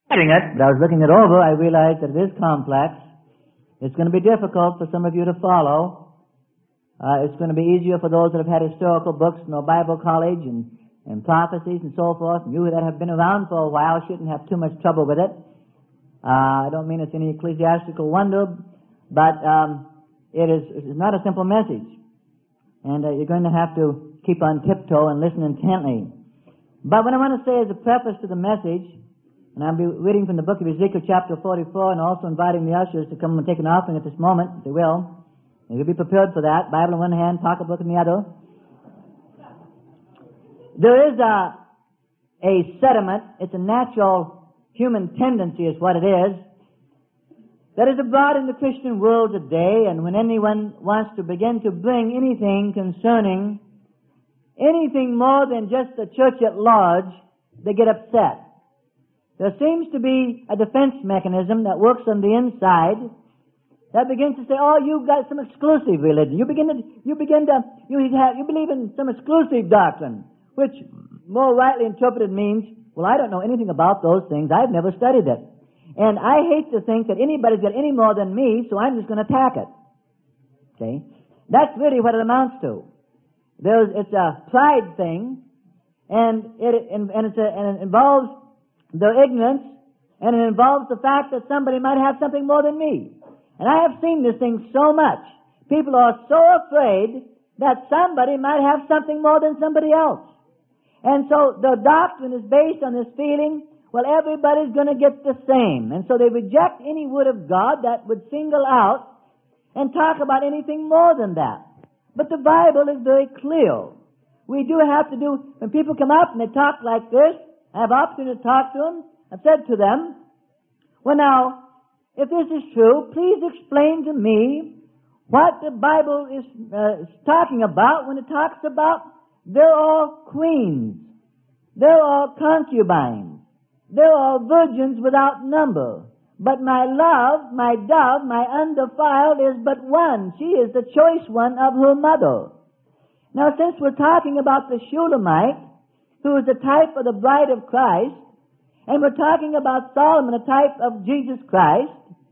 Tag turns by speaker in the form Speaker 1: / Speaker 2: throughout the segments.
Speaker 1: studying it, but I was looking it over, I realized that it is complex. It's going to be difficult for some of you to follow. It's going to be easier for those that have had historical books, Bible college and prophecies and so forth. And you that have been around for a while shouldn't have too much trouble with it. I don't mean it's any ecclesiastical wonder, but it's not a simple message. And you're going to have to keep on tiptoe and listen intently. But what I want to say as a preface to the message, and I'll be reading from the book of Ezekiel chapter 44 and also inviting the ushers to come and take an offering at this moment, if they will. And you'll be prepared for that. Bible in one hand, pocketbook in the other. There is a sediment. It's a natural human tendency is what it is. That is abroad in the Christian world today, and when anyone wants to begin to bring anything concerning anything more than just the church at large, they get upset. There seems to be a defense mechanism that works on the inside that begins to say, "Oh, you've got some exclusive religion. You believe in some exclusive doctrine," which more rightly interpreted means, "Well, I don't know anything about those things. I've never studied it. And I hate to think that anybody's got any more than me, so I'm just going to attack it." Okay? That's really what it amounts to. It's a pride thing, and it involves their ignorance, and it involves the fact that somebody might have something more than me. And I have seen this thing so much. People are so afraid that somebody might have something more than somebody else. And so the doctrine is based on this feeling, well, everybody's going to get the same. And so they reject any word of God that would single out and talk about anything more than that. But the Bible is very clear. We do have to do, when people come up and they talk like this, I have opportunity to talk to them. I've said to them, well, now, if this is true, please explain to me what the Bible is talking about when it talks about they're all queens, they're all concubines, they're all virgins without number. But my love, my dove, my undefiled is but one. She is the choice one of her mother. Now, since we're talking about the Shulamite, who is the type of the bride of Christ, and we're talking about Solomon, a type of Jesus Christ,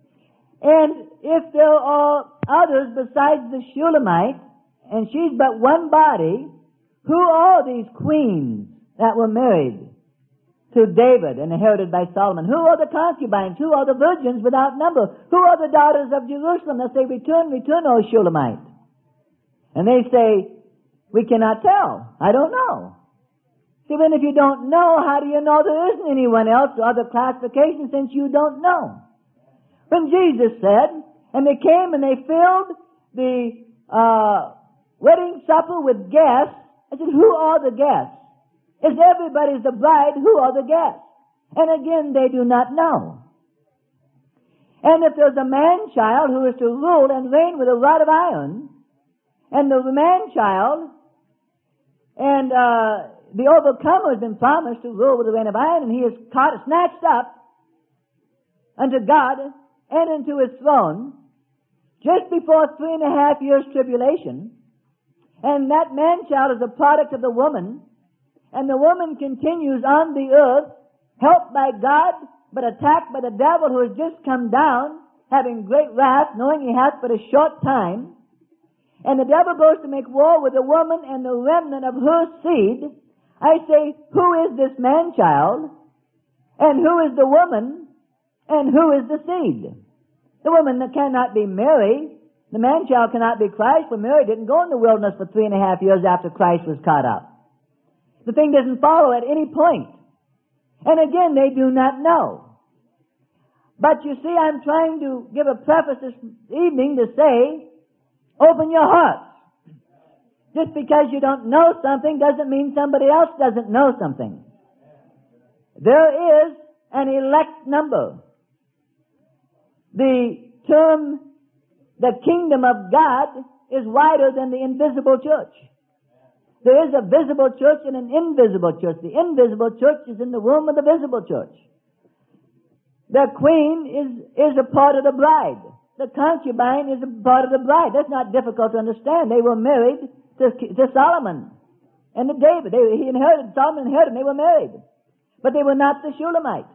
Speaker 1: and if there are others besides the Shulamite, and she's but one body, who are these queens that were married to David and inherited by Solomon? Who are the concubines? Who are the virgins without number? Who are the daughters of Jerusalem? They say, return, return, O Shulamite. And they say, we cannot tell. I don't know. See, then if you don't know, how do you know there isn't anyone else or other classification since you don't know? When Jesus said, and they came and they filled the wedding supper with guests, I said, who are the guests? If everybody's the bride, who are the guests? And again, they do not know. And if there's a man-child who is to rule and reign with a rod of iron, and the man-child and the overcomer has been promised to rule with a reign of iron, and he is caught, snatched up unto God and into his throne just before 3.5 years tribulation, and that man-child is a product of the woman, and the woman continues on the earth, helped by God, but attacked by the devil who has just come down, having great wrath, knowing he hath but a short time. And the devil goes to make war with the woman and the remnant of her seed. I say, who is this man-child? And who is the woman? And who is the seed? The woman that cannot be Mary. The man-child cannot be Christ, for Mary didn't go in the wilderness for 3.5 years after Christ was caught up. The thing doesn't follow at any point. And again, they do not know. But you see, I'm trying to give a preface this evening to say, open your hearts. Just because you don't know something doesn't mean somebody else doesn't know something. There is an elect number. The term, the kingdom of God, is wider than the invisible church. There is a visible church and an invisible church. The invisible church is in the womb of the visible church. The queen is a part of the bride. The concubine is a part of the bride. That's not difficult to understand. They were married to Solomon and to David. Solomon inherited, and they were married. But they were not the Shulamite.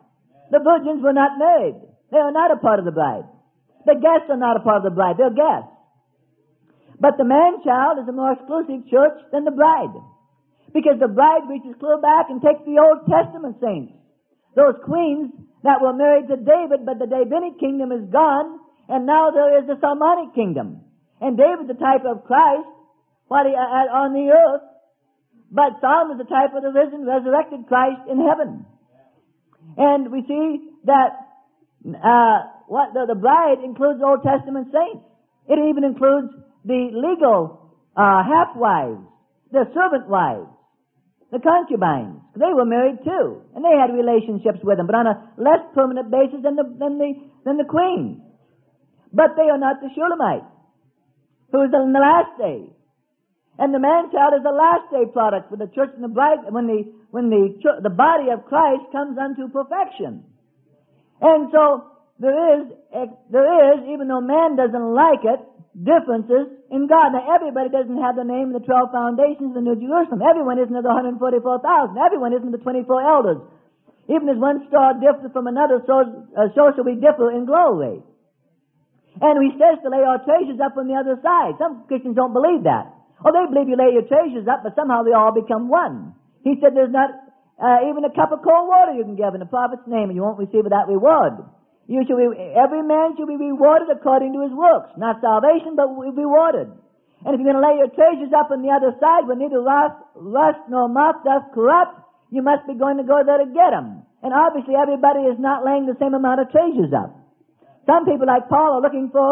Speaker 1: The virgins were not married. They are not a part of the bride. The guests are not a part of the bride. They're guests. But the man-child is a more exclusive church than the bride. Because the bride reaches clear back and takes the Old Testament saints. Those queens that were married to David, but the Davidic kingdom is gone, and now there is the Solomonic kingdom. And David's the type of Christ while he on the earth, but Solomon is the type of the risen, resurrected Christ in heaven. And we see that the bride includes Old Testament saints. It even includes the legal half-wives, the servant wives, the concubines. They were married too, and they had relationships with them, but on a less permanent basis than the queen. But they are not the Shulamite, who is in the last day. And the man-child is the last day product for the church and the bride when the body of Christ comes unto perfection. And so there is, even though man doesn't like it, differences in God. Now everybody doesn't have the name of the 12 foundations of the New Jerusalem. Everyone isn't of the 144,000. Everyone isn't the 24 elders. Even as one star differs from another, so shall we differ in glory. And he says to lay our treasures up on the other side. Some Christians don't believe that. Oh, they believe you lay your treasures up, but somehow they all become one. He said there's not even a cup of cold water you can give in the prophet's name, and you won't receive that reward. Every man shall be rewarded according to his works. Not salvation, but rewarded. And if you're going to lay your treasures up on the other side where neither rust nor moth doth corrupt, you must be going to go there to get them. And obviously everybody is not laying the same amount of treasures up. Some people like Paul are looking for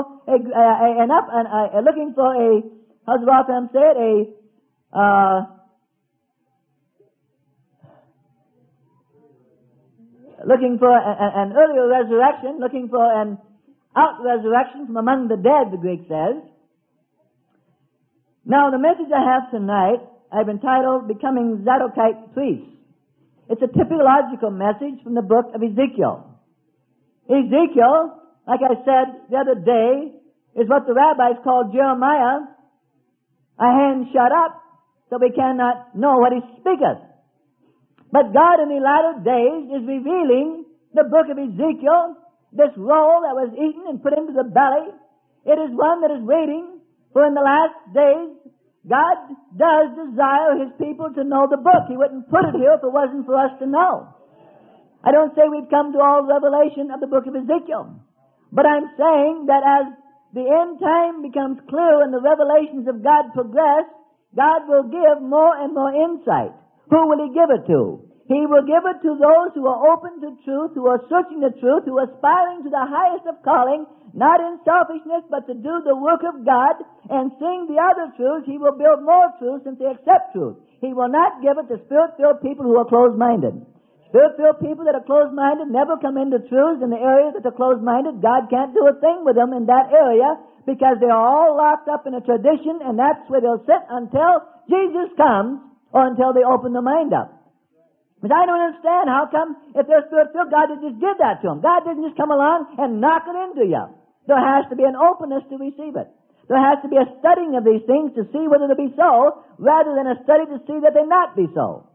Speaker 1: how's Rotham say it, looking for an earlier resurrection, looking for an out-resurrection from among the dead, the Greek says. Now, the message I have tonight, I've entitled, Becoming Zadokite Priests. It's a typological message from the book of Ezekiel. Ezekiel, like I said the other day, is what the rabbis call Jeremiah, a hand shut up, so we cannot know what he speaketh. But God in the latter days is revealing the book of Ezekiel, this roll that was eaten and put into the belly. It is one that is waiting, for in the last days, God does desire His people to know the book. He wouldn't put it here if it wasn't for us to know. I don't say we've come to all revelation of the book of Ezekiel, but I'm saying that as the end time becomes clear and the revelations of God progress, God will give more and more insight. Who will He give it to? He will give it to those who are open to truth, who are searching the truth, who are aspiring to the highest of calling, not in selfishness, but to do the work of God, and seeing the other truths, He will build more truth since they accept truth. He will not give it to Spirit-filled people who are closed-minded. Spirit-filled people that are closed-minded never come into truths in the areas that are closed-minded. God can't do a thing with them in that area because they are all locked up in a tradition, and that's where they'll sit until Jesus comes or until they open their mind up. But I don't understand how come if they're Spirit-filled, God didn't just give that to them. God didn't just come along and knock it into you. There has to be an openness to receive it. There has to be a studying of these things to see whether they be so, rather than a study to see that they not be so.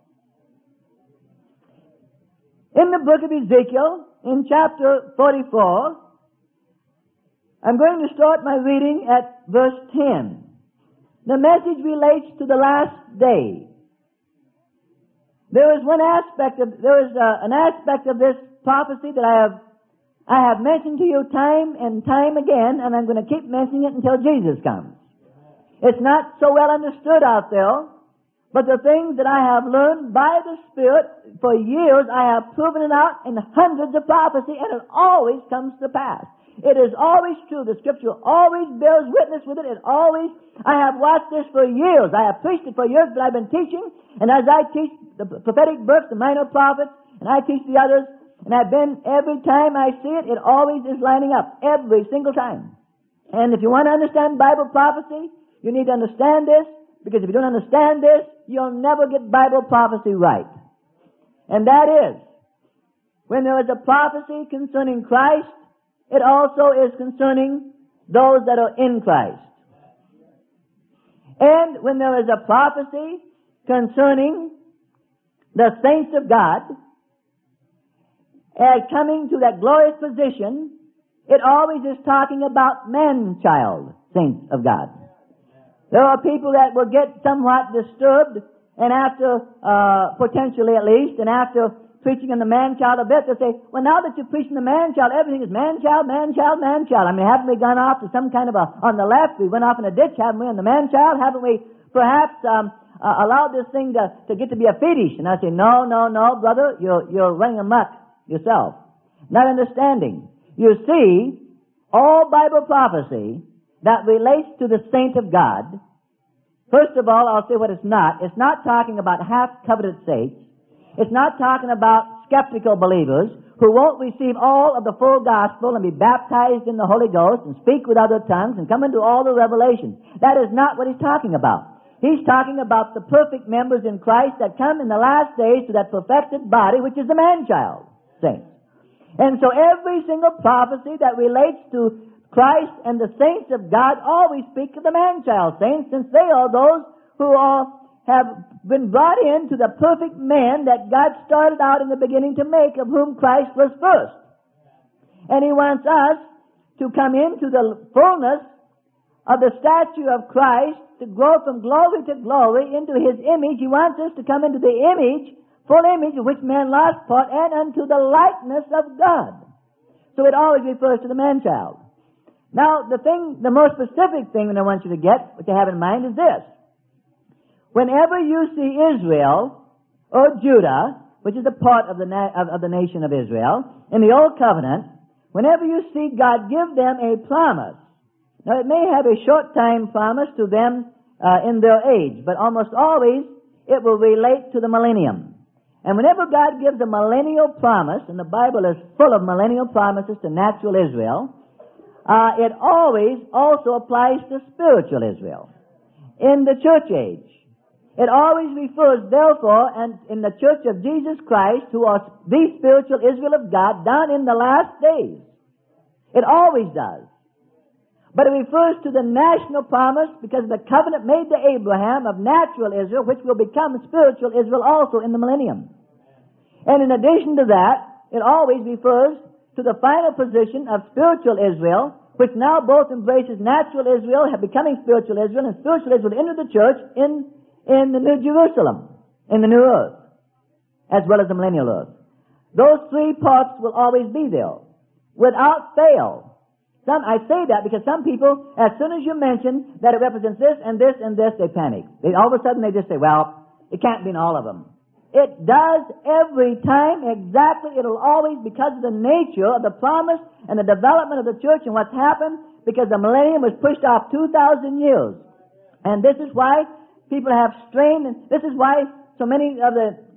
Speaker 1: In the book of Ezekiel, in chapter 44, I'm going to start my reading at verse 10. The message relates to the last day. There is an aspect of this prophecy that I have mentioned to you time and time again, and I'm going to keep mentioning it until Jesus comes. It's not so well understood out there, but the things that I have learned by the Spirit for years, I have proven it out in hundreds of prophecy, and it always comes to pass. It is always true. The Scripture always bears witness with it. I have watched this for years. I have preached it for years, but I've been teaching, and as I teach the prophetic books, the minor prophets, and I teach the others, and every time I see it, it always is lining up, every single time. And if you want to understand Bible prophecy, you need to understand this, because if you don't understand this, you'll never get Bible prophecy right. And that is, when there is a prophecy concerning Christ, it also is concerning those that are in Christ. And when there is a prophecy concerning the saints of God, as coming to that glorious position, it always is talking about man-child, saints of God. There are people that will get somewhat disturbed, and after, potentially at least, and after preaching on the man-child a bit, they'll say, well, now that you're preaching the man-child, everything is man-child, man-child, man-child. I mean, haven't we gone off to some kind of on the left, we went off in a ditch, haven't we, on the man-child? Haven't we perhaps allowed this thing to get to be a fetish? And I say, no, brother, you're running amok yourself. Not understanding. You see, all Bible prophecy that relates to the saint of God, first of all, I'll say what it's not. It's not talking about half-coveted saints. It's not talking about skeptical believers who won't receive all of the full gospel and be baptized in the Holy Ghost and speak with other tongues and come into all the revelations. That is not what he's talking about. He's talking about the perfect members in Christ that come in the last days to that perfected body, which is the man-child saints. And so every single prophecy that relates to Christ and the saints of God always speak of the man-child saints, since they are those who have been brought into the perfect man that God started out in the beginning to make, of whom Christ was first. And He wants us to come into the fullness of the stature of Christ, to grow from glory to glory into His image. He wants us to come into the image, full image of which man lost part, and unto the likeness of God. So it always refers to the man-child. Now, the most specific thing that I want you to get, what you have in mind, is this. Whenever you see Israel, or Judah, which is a part of the nation of Israel, in the Old Covenant, whenever you see God give them a promise, now it may have a short-time promise to them in their age, but almost always it will relate to the millennium. And whenever God gives a millennial promise, and the Bible is full of millennial promises to natural Israel, it always also applies to spiritual Israel. In the church age, it always refers, therefore, and in the church of Jesus Christ, who are the spiritual Israel of God, down in the last days. It always does. But it refers to the national promise because of the covenant made to Abraham of natural Israel, which will become spiritual Israel also in the millennium. And in addition to that, it always refers to the final position of spiritual Israel, which now both embraces natural Israel, becoming spiritual Israel, and spiritual Israel into the church in the New Jerusalem, in the new earth, as well as the millennial earth. Those three parts will always be there, without fail. I say that because some people, as soon as you mention that it represents this and this and this, they panic. All of a sudden they just say, well, it can't be in all of them. It does every time exactly. It'll always, because of the nature of the promise and the development of the church and what's happened, because the millennium was pushed off 2,000 years. And this is why people have strained, and this is why so many of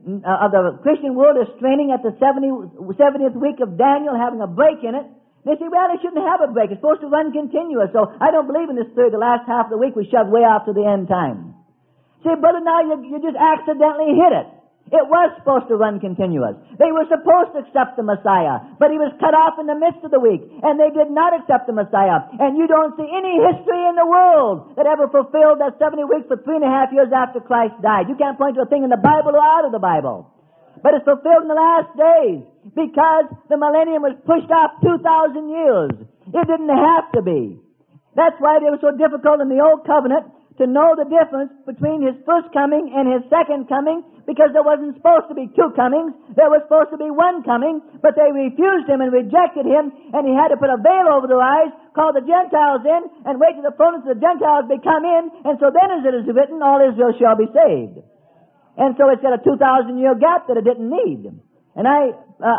Speaker 1: the Christian world is straining at the 70th week of Daniel, having a break in it. They say, well, it shouldn't have a break. It's supposed to run continuous. So I don't believe in this theory. The last half of the week we shoved way off to the end time. See, brother, now you just accidentally hit it. It was supposed to run continuous. They were supposed to accept the Messiah, but He was cut off in the midst of the week, and they did not accept the Messiah. And you don't see any history in the world that ever fulfilled that 70 weeks for 3.5 years after Christ died. You can't point to a thing in the Bible or out of the Bible. But it's fulfilled in the last days because the millennium was pushed off 2,000 years. It didn't have to be. That's why it was so difficult in the Old Covenant to know the difference between His first coming and His second coming, because there wasn't supposed to be two comings. There was supposed to be one coming, but they refused Him and rejected Him, and He had to put a veil over their eyes, call the Gentiles in, and wait till the fullness of the Gentiles be come in, and so then, as it is written, all Israel shall be saved. And so it's got a 2,000-year gap that it didn't need. And I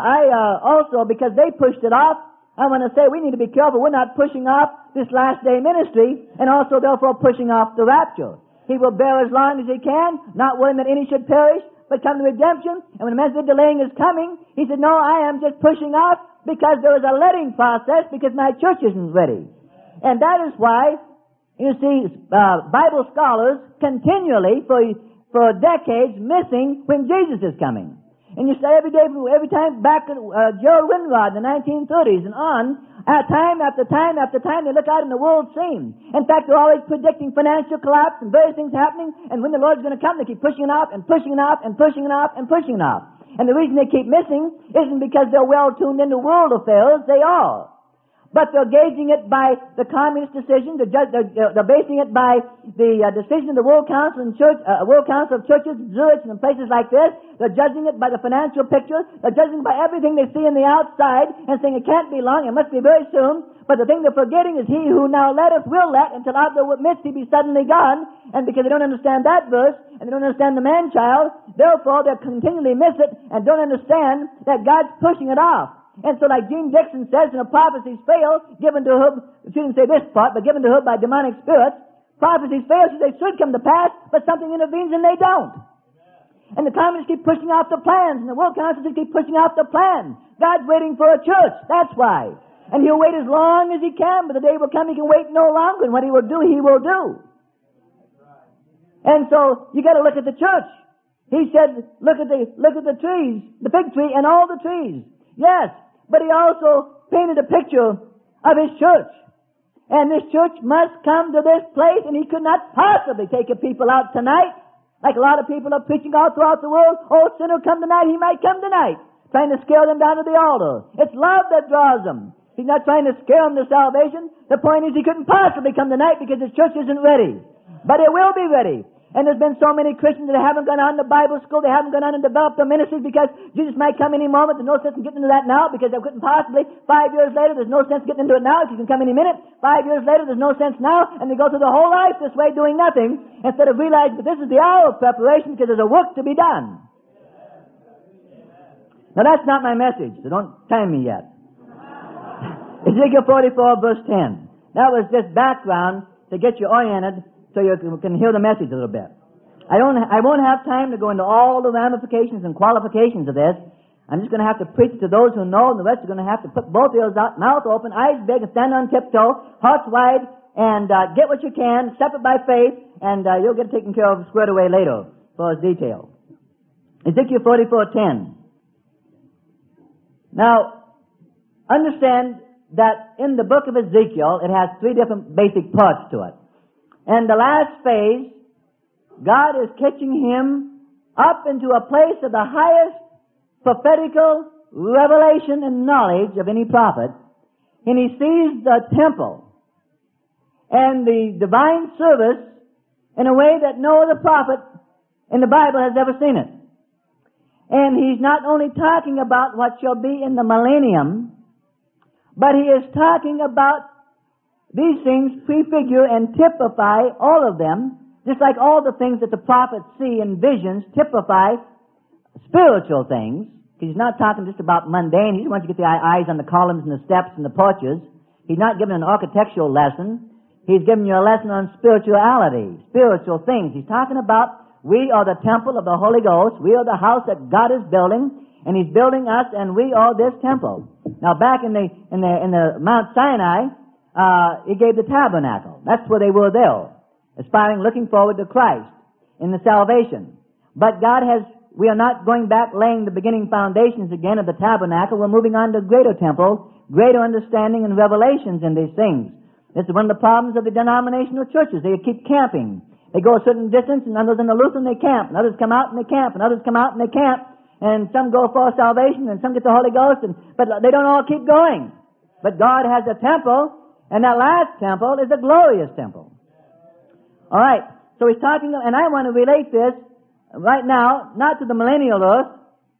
Speaker 1: also, because they pushed it off, I want to say we need to be careful we're not pushing off this last day ministry and also therefore pushing off the rapture. He will bear as long as He can, not willing that any should perish, but come to redemption. And when the message of delaying is coming, He said, no, I am just pushing off because there is a letting process because my church isn't ready. And that is why, you see, Bible scholars continually for decades missing when Jesus is coming. And you say every time back at Gerald Winrod in the 1930s and on, time after time after time, they look out in the world scene. In fact, they're always predicting financial collapse and various things happening, and when the Lord's going to come, they keep pushing it off and pushing it off and pushing it off and pushing it off. And the reason they keep missing isn't because they're well tuned into world affairs. They are. But they're gauging it by the communist decision. They're basing it by the decision of the World Council and World Council of Churches, Zurich, and places like this. They're judging it by the financial picture. They're judging it by everything they see in the outside and saying it can't be long. It must be very soon. But the thing they're forgetting is He who now letteth will let until out of the midst He be suddenly gone. And because they don't understand that verse and they don't understand the man-child, therefore they continually miss it and don't understand that God's pushing it off. And so like Gene Dixon says, when prophecies fail, given to her, she didn't say this part, but given to her by demonic spirits, prophecies fail, so they should come to pass, but something intervenes and they don't. And the communists keep pushing out the plans, and the world councils keep pushing out the plan. God's waiting for a church, that's why. And He'll wait as long as He can, but the day will come He can wait no longer, and what He will do, He will do. And so, you gotta look at the church. He said, look at the trees, the fig tree and all the trees. Yes. But He also painted a picture of His church. And this church must come to this place, and He could not possibly take a people out tonight, like a lot of people are preaching all throughout the world. Oh, sinner, come tonight. He might come tonight, trying to scare them down to the altar. It's love that draws them. He's not trying to scare them to salvation. The point is He couldn't possibly come tonight because His church isn't ready. But it will be ready. And there's been so many Christians that haven't gone on to Bible school, they haven't gone on and developed their ministries because Jesus might come any moment. There's no sense in getting into that now because they couldn't possibly. 5 years later, there's no sense getting into it now because He can come any minute. 5 years later, there's no sense now, and they go through their whole life this way doing nothing instead of realizing that this is the hour of preparation because there's a work to be done. Now that's not my message, so don't time me yet. Ezekiel 44 verse 10. That was just background to get you oriented so you can hear the message a little bit. I won't have time to go into all the ramifications and qualifications of this. I'm just going to have to preach to those who know, and the rest are going to have to put both ears out, mouth open, eyes big, and stand on tiptoe, hearts wide, and get what you can, step it by faith, and you'll get taken care of, squared away later for detail. Ezekiel 44:10. Now, understand that in the book of Ezekiel, it has three different basic parts to it. And the last phase, God is catching him up into a place of the highest prophetical revelation and knowledge of any prophet. And he sees the temple and the divine service in a way that no other prophet in the Bible has ever seen it. And he's not only talking about what shall be in the millennium, but he is talking about these things prefigure and typify all of them, just like all the things that the prophets see in visions typify spiritual things. He's not talking just about mundane. He doesn't want you to get the eyes on the columns and the steps and the porches. He's not giving an architectural lesson. He's giving you a lesson on spirituality, spiritual things. He's talking about we are the temple of the Holy Ghost. We are the house that God is building, and He's building us, and we are this temple. Now, back in the Mount Sinai, He gave the tabernacle. That's where they were there, aspiring, looking forward to Christ in the salvation. But we are not going back laying the beginning foundations again of the tabernacle. We're moving on to greater temple, greater understanding and revelations in these things. This is one of the problems of the denominational churches. They keep camping. They go a certain distance, and others in the Lutheran, they camp. And others come out and they camp. And others come out and they camp. And some go for salvation, and some get the Holy Ghost. But they don't all keep going. But God has a temple, and that last temple is a glorious temple. All right. So He's talking, and I want to relate this right now, not to the millennial earth,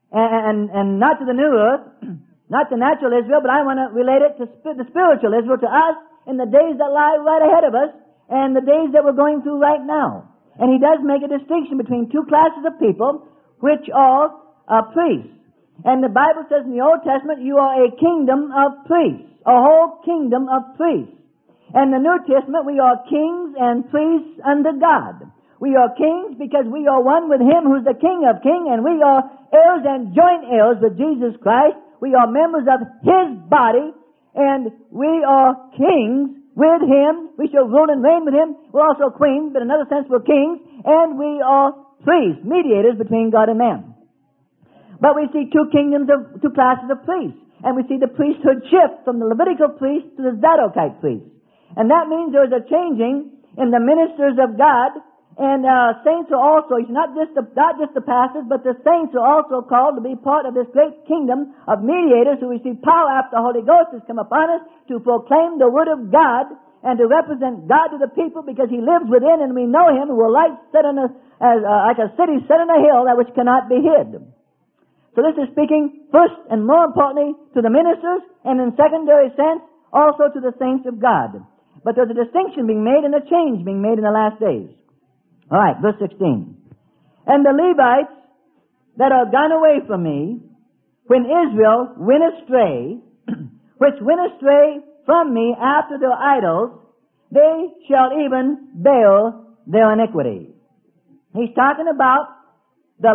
Speaker 1: and not to the new earth, not to natural Israel, but I want to relate it to the spiritual Israel, to us, in the days that lie right ahead of us, and the days that we're going through right now. And He does make a distinction between two classes of people, which are priests. And the Bible says in the Old Testament, you are a kingdom of priests, a whole kingdom of priests. And the New Testament, we are kings and priests under God. We are kings because we are one with Him who's the King of kings, and we are heirs and joint heirs with Jesus Christ. We are members of His body, and we are kings with Him. We shall rule and reign with Him. We're also queens, but in another sense we're kings, and we are priests, mediators between God and man. But we see two classes of priests, and we see the priesthood shift from the Levitical priest to the Zadokite priest. And that means there's a changing in the ministers of God, And saints are also, not just the pastors, but the saints are also called to be part of this great kingdom of mediators who receive power after the Holy Ghost has come upon us to proclaim the Word of God and to represent God to the people, because He lives within and we know Him, who will light set on like a city set on a hill, that which cannot be hid. So this is speaking first and more importantly to the ministers, and in secondary sense also to the saints of God. But there's a distinction being made and a change being made in the last days. All right, verse 16. And the Levites that are gone away from me, when Israel went astray, which went astray from me after their idols, they shall even bear their iniquity. He's talking about the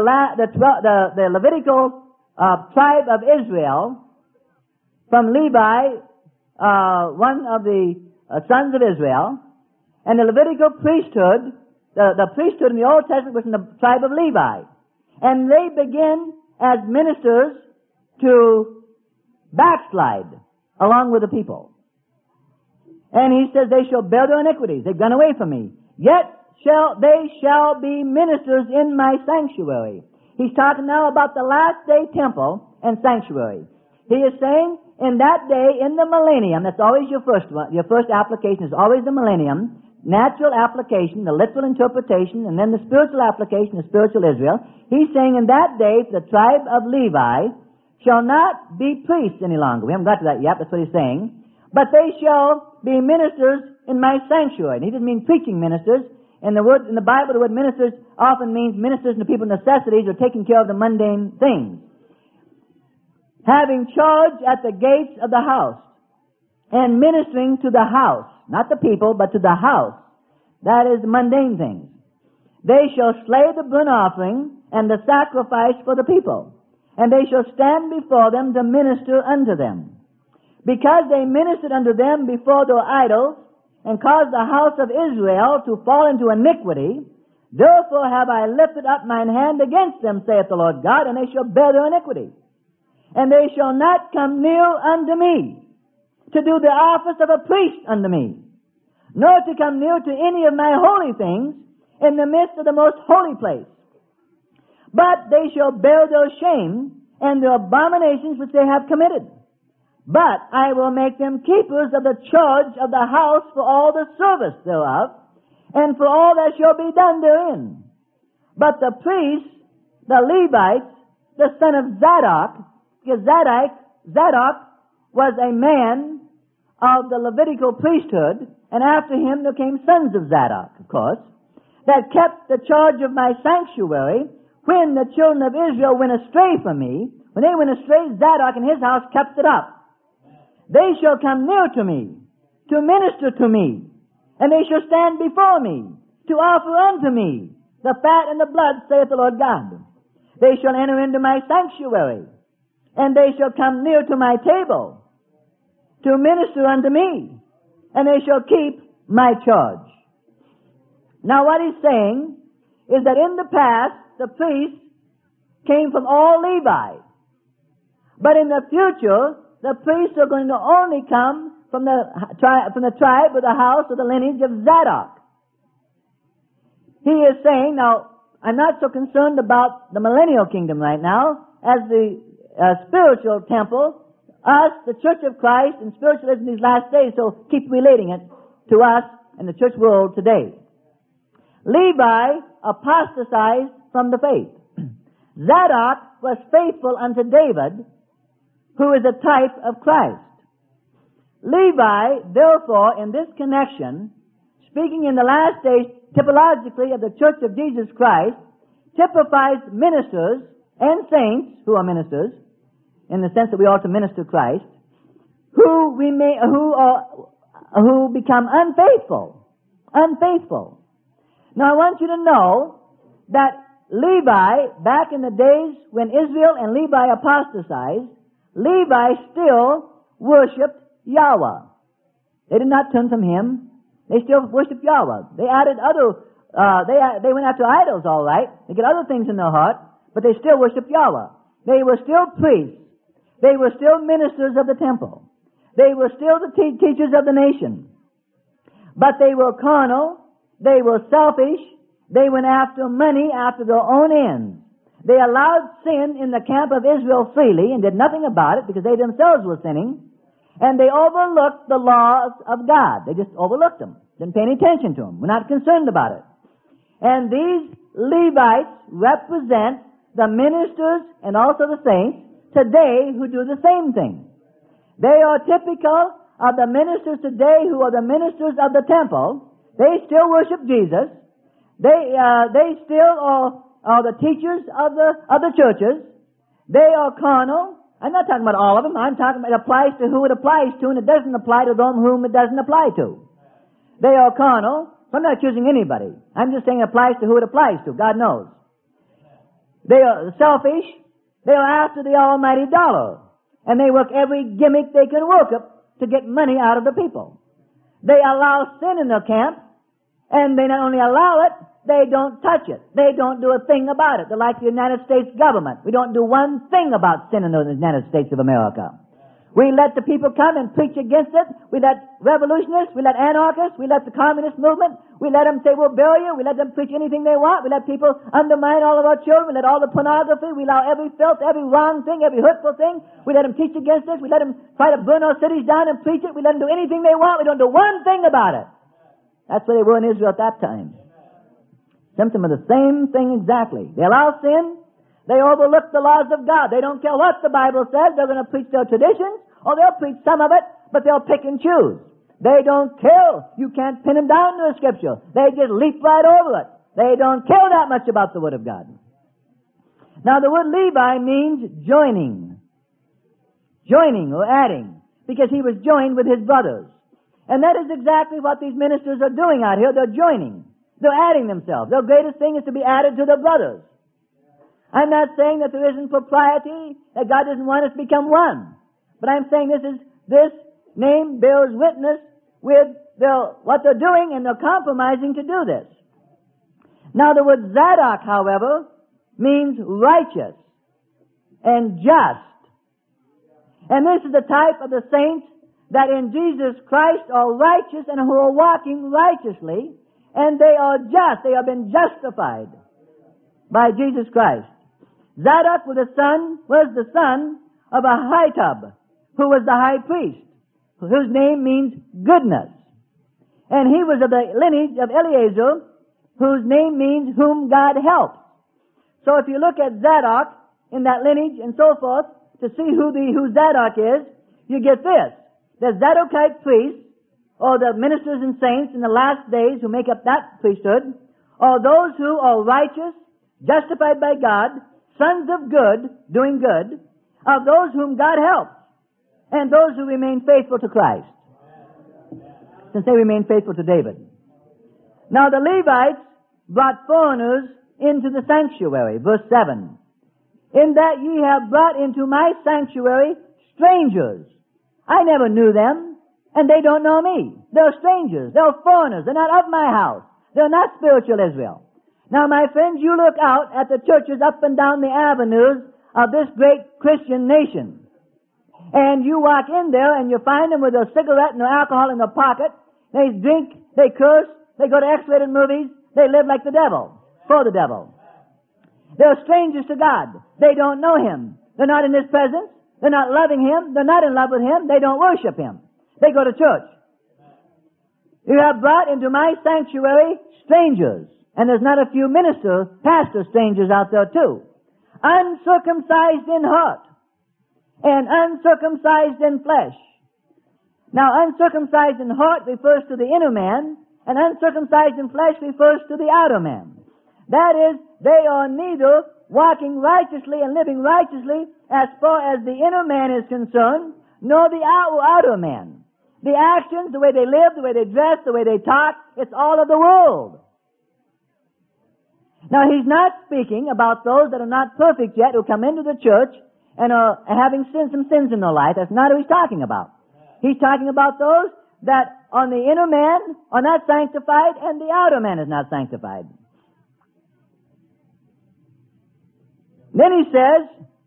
Speaker 1: Levitical tribe of Israel, from Levi, one of the sons of Israel, and the Levitical priesthood. The priesthood in the Old Testament was in the tribe of Levi. And they begin as ministers to backslide along with the people. And he says, they shall bear their iniquities. They've gone away from me. Yet they shall be ministers in my sanctuary. He's talking now about the last day temple and sanctuary. He is saying, in that day, in the millennium, that's always your first one. Your first application is always the millennium. Natural application, the literal interpretation, and then the spiritual application, the spiritual Israel. He's saying in that day, the tribe of Levi shall not be priests any longer. We haven't got to that yet, that's what he's saying. But they shall be ministers in my sanctuary. And he didn't mean preaching ministers. In the Bible, the word ministers often means ministers to people's necessities or taking care of the mundane things. Having charge at the gates of the house and ministering to the house. Not the people, but to the house. That is the mundane things. They shall slay the burnt offering and the sacrifice for the people, and they shall stand before them to minister unto them. Because they ministered unto them before their idols, and caused the house of Israel to fall into iniquity, therefore have I lifted up mine hand against them, saith the Lord God, and they shall bear their iniquity. And they shall not come near unto me, to do the office of a priest unto me, nor to come near to any of my holy things in the midst of the most holy place. But they shall bear their shame and their abominations which they have committed. But I will make them keepers of the charge of the house for all the service thereof, and for all that shall be done therein. But the priests, the Levites, the son of Zadok, because Zadok was a man of the Levitical priesthood, and after him there came sons of Zadok, of course, that kept the charge of my sanctuary when the children of Israel went astray from me. When they went astray, Zadok and his house kept it up. They shall come near to me, to minister to me, and they shall stand before me, to offer unto me the fat and the blood, saith the Lord God. They shall enter into my sanctuary, and they shall come near to my table, to minister unto me, and they shall keep my charge. Now what he's saying is that in the past, the priests came from all Levi. But in the future, the priests are going to only come from the tribe or the house or the lineage of Zadok. He is saying, now, I'm not so concerned about the millennial kingdom right now as the spiritual temple, us, the Church of Christ, and spiritualism in these last days, so keep relating it to us and the church world today. Levi apostatized from the faith. Zadok was faithful unto David, who is a type of Christ. Levi, therefore, in this connection, speaking in the last days typologically of the Church of Jesus Christ, typifies ministers and saints who are ministers, in the sense that we ought to minister Christ, who become unfaithful. Unfaithful. Now I want you to know that Levi, back in the days when Israel and Levi apostatized, Levi still worshipped Yahweh. They did not turn from Him. They still worshipped Yahweh. They added they went after idols, all right. They get other things in their heart, but they still worshipped Yahweh. They were still priests. They were still ministers of the temple. They were still the teachers of the nation. But they were carnal, they were selfish, They went after money, after their own ends. They allowed sin in the camp of Israel freely and did nothing about it because they themselves were sinning. And they overlooked the laws of God. They just overlooked them. Didn't pay any attention to them. We're not concerned about it. And these Levites represent the ministers and also the saints today who do the same thing. They are typical of the ministers today who are the ministers of the temple. They still worship Jesus. They still are the teachers of the churches. They are carnal. I'm not talking about all of them. I'm talking about it applies to who it applies to, and it doesn't apply to them whom it doesn't apply to. They are carnal. So I'm not accusing anybody. I'm just saying it applies to who it applies to. God knows. They are selfish. They are after the almighty dollar. And they work every gimmick they can work up to get money out of the people. They allow sin in their camp, and they not only allow it, they don't touch it. They don't do a thing about it. They're like the United States government. We don't do one thing about sin in the United States of America. We let the people come and preach against it. We let revolutionists, we let anarchists, we let the communist movement, we let them say we'll bury you, we let them preach anything they want, we let people undermine all of our children, we let all the pornography, we allow every filth, every wrong thing, every hurtful thing, we let them teach against us, we let them try to burn our cities down and preach it, we let them do anything they want, we don't do one thing about it. That's what they were in Israel at that time. Symptom of the same thing exactly. They allow sin. They overlook the laws of God. They don't care what the Bible says. They're going to preach their traditions, or they'll preach some of it, but they'll pick and choose. They don't care. You can't pin them down to the Scripture. They just leap right over it. They don't care that much about the Word of God. Now, the word Levi means joining. Joining or adding, because he was joined with his brothers. And that is exactly what these ministers are doing out here. They're joining. They're adding themselves. Their greatest thing is to be added to their brothers. I'm not saying that there isn't propriety, that God doesn't want us to become one. But I'm saying this name bears witness with what they're doing, and they're compromising to do this. Now the word Zadok, however, means righteous and just. And this is the type of the saints that in Jesus Christ are righteous and who are walking righteously, and they are just. They have been justified by Jesus Christ. Zadok was the son of Ahitub, who was the high priest, whose name means goodness. And he was of the lineage of Eleazar, whose name means whom God helps. So if you look at Zadok in that lineage and so forth, to see who Zadok is, you get this. The Zadokite priests, or the ministers and saints in the last days who make up that priesthood, are those who are righteous, justified by God, sons of good, doing good, of those whom God helps, and those who remain faithful to Christ, since they remain faithful to David. Now the Levites brought foreigners into the sanctuary, verse 7. In that ye have brought into my sanctuary strangers. I never knew them, and they don't know me. They're strangers. They're foreigners. They're not of my house. They're not spiritual Israel. Now, my friends, you look out at the churches up and down the avenues of this great Christian nation. And you walk in there and you find them with a cigarette and their alcohol in their pocket. They drink, they curse, they go to X-rated movies, they live like the devil, for the devil. They're strangers to God. They don't know Him. They're not in His presence. They're not loving Him. They're not in love with Him. They don't worship Him. They go to church. You have brought into my sanctuary strangers. And there's not a few pastor strangers out there too. Uncircumcised in heart and uncircumcised in flesh. Now, uncircumcised in heart refers to the inner man, and uncircumcised in flesh refers to the outer man. That is, they are neither walking righteously and living righteously as far as the inner man is concerned, nor the outer man. The actions, the way they live, the way they dress, the way they talk, it's all of the world. Now, he's not speaking about those that are not perfect yet, who come into the church and are having some sins in their life. That's not who he's talking about. He's talking about those that on the inner man are not sanctified and the outer man is not sanctified. Then he says,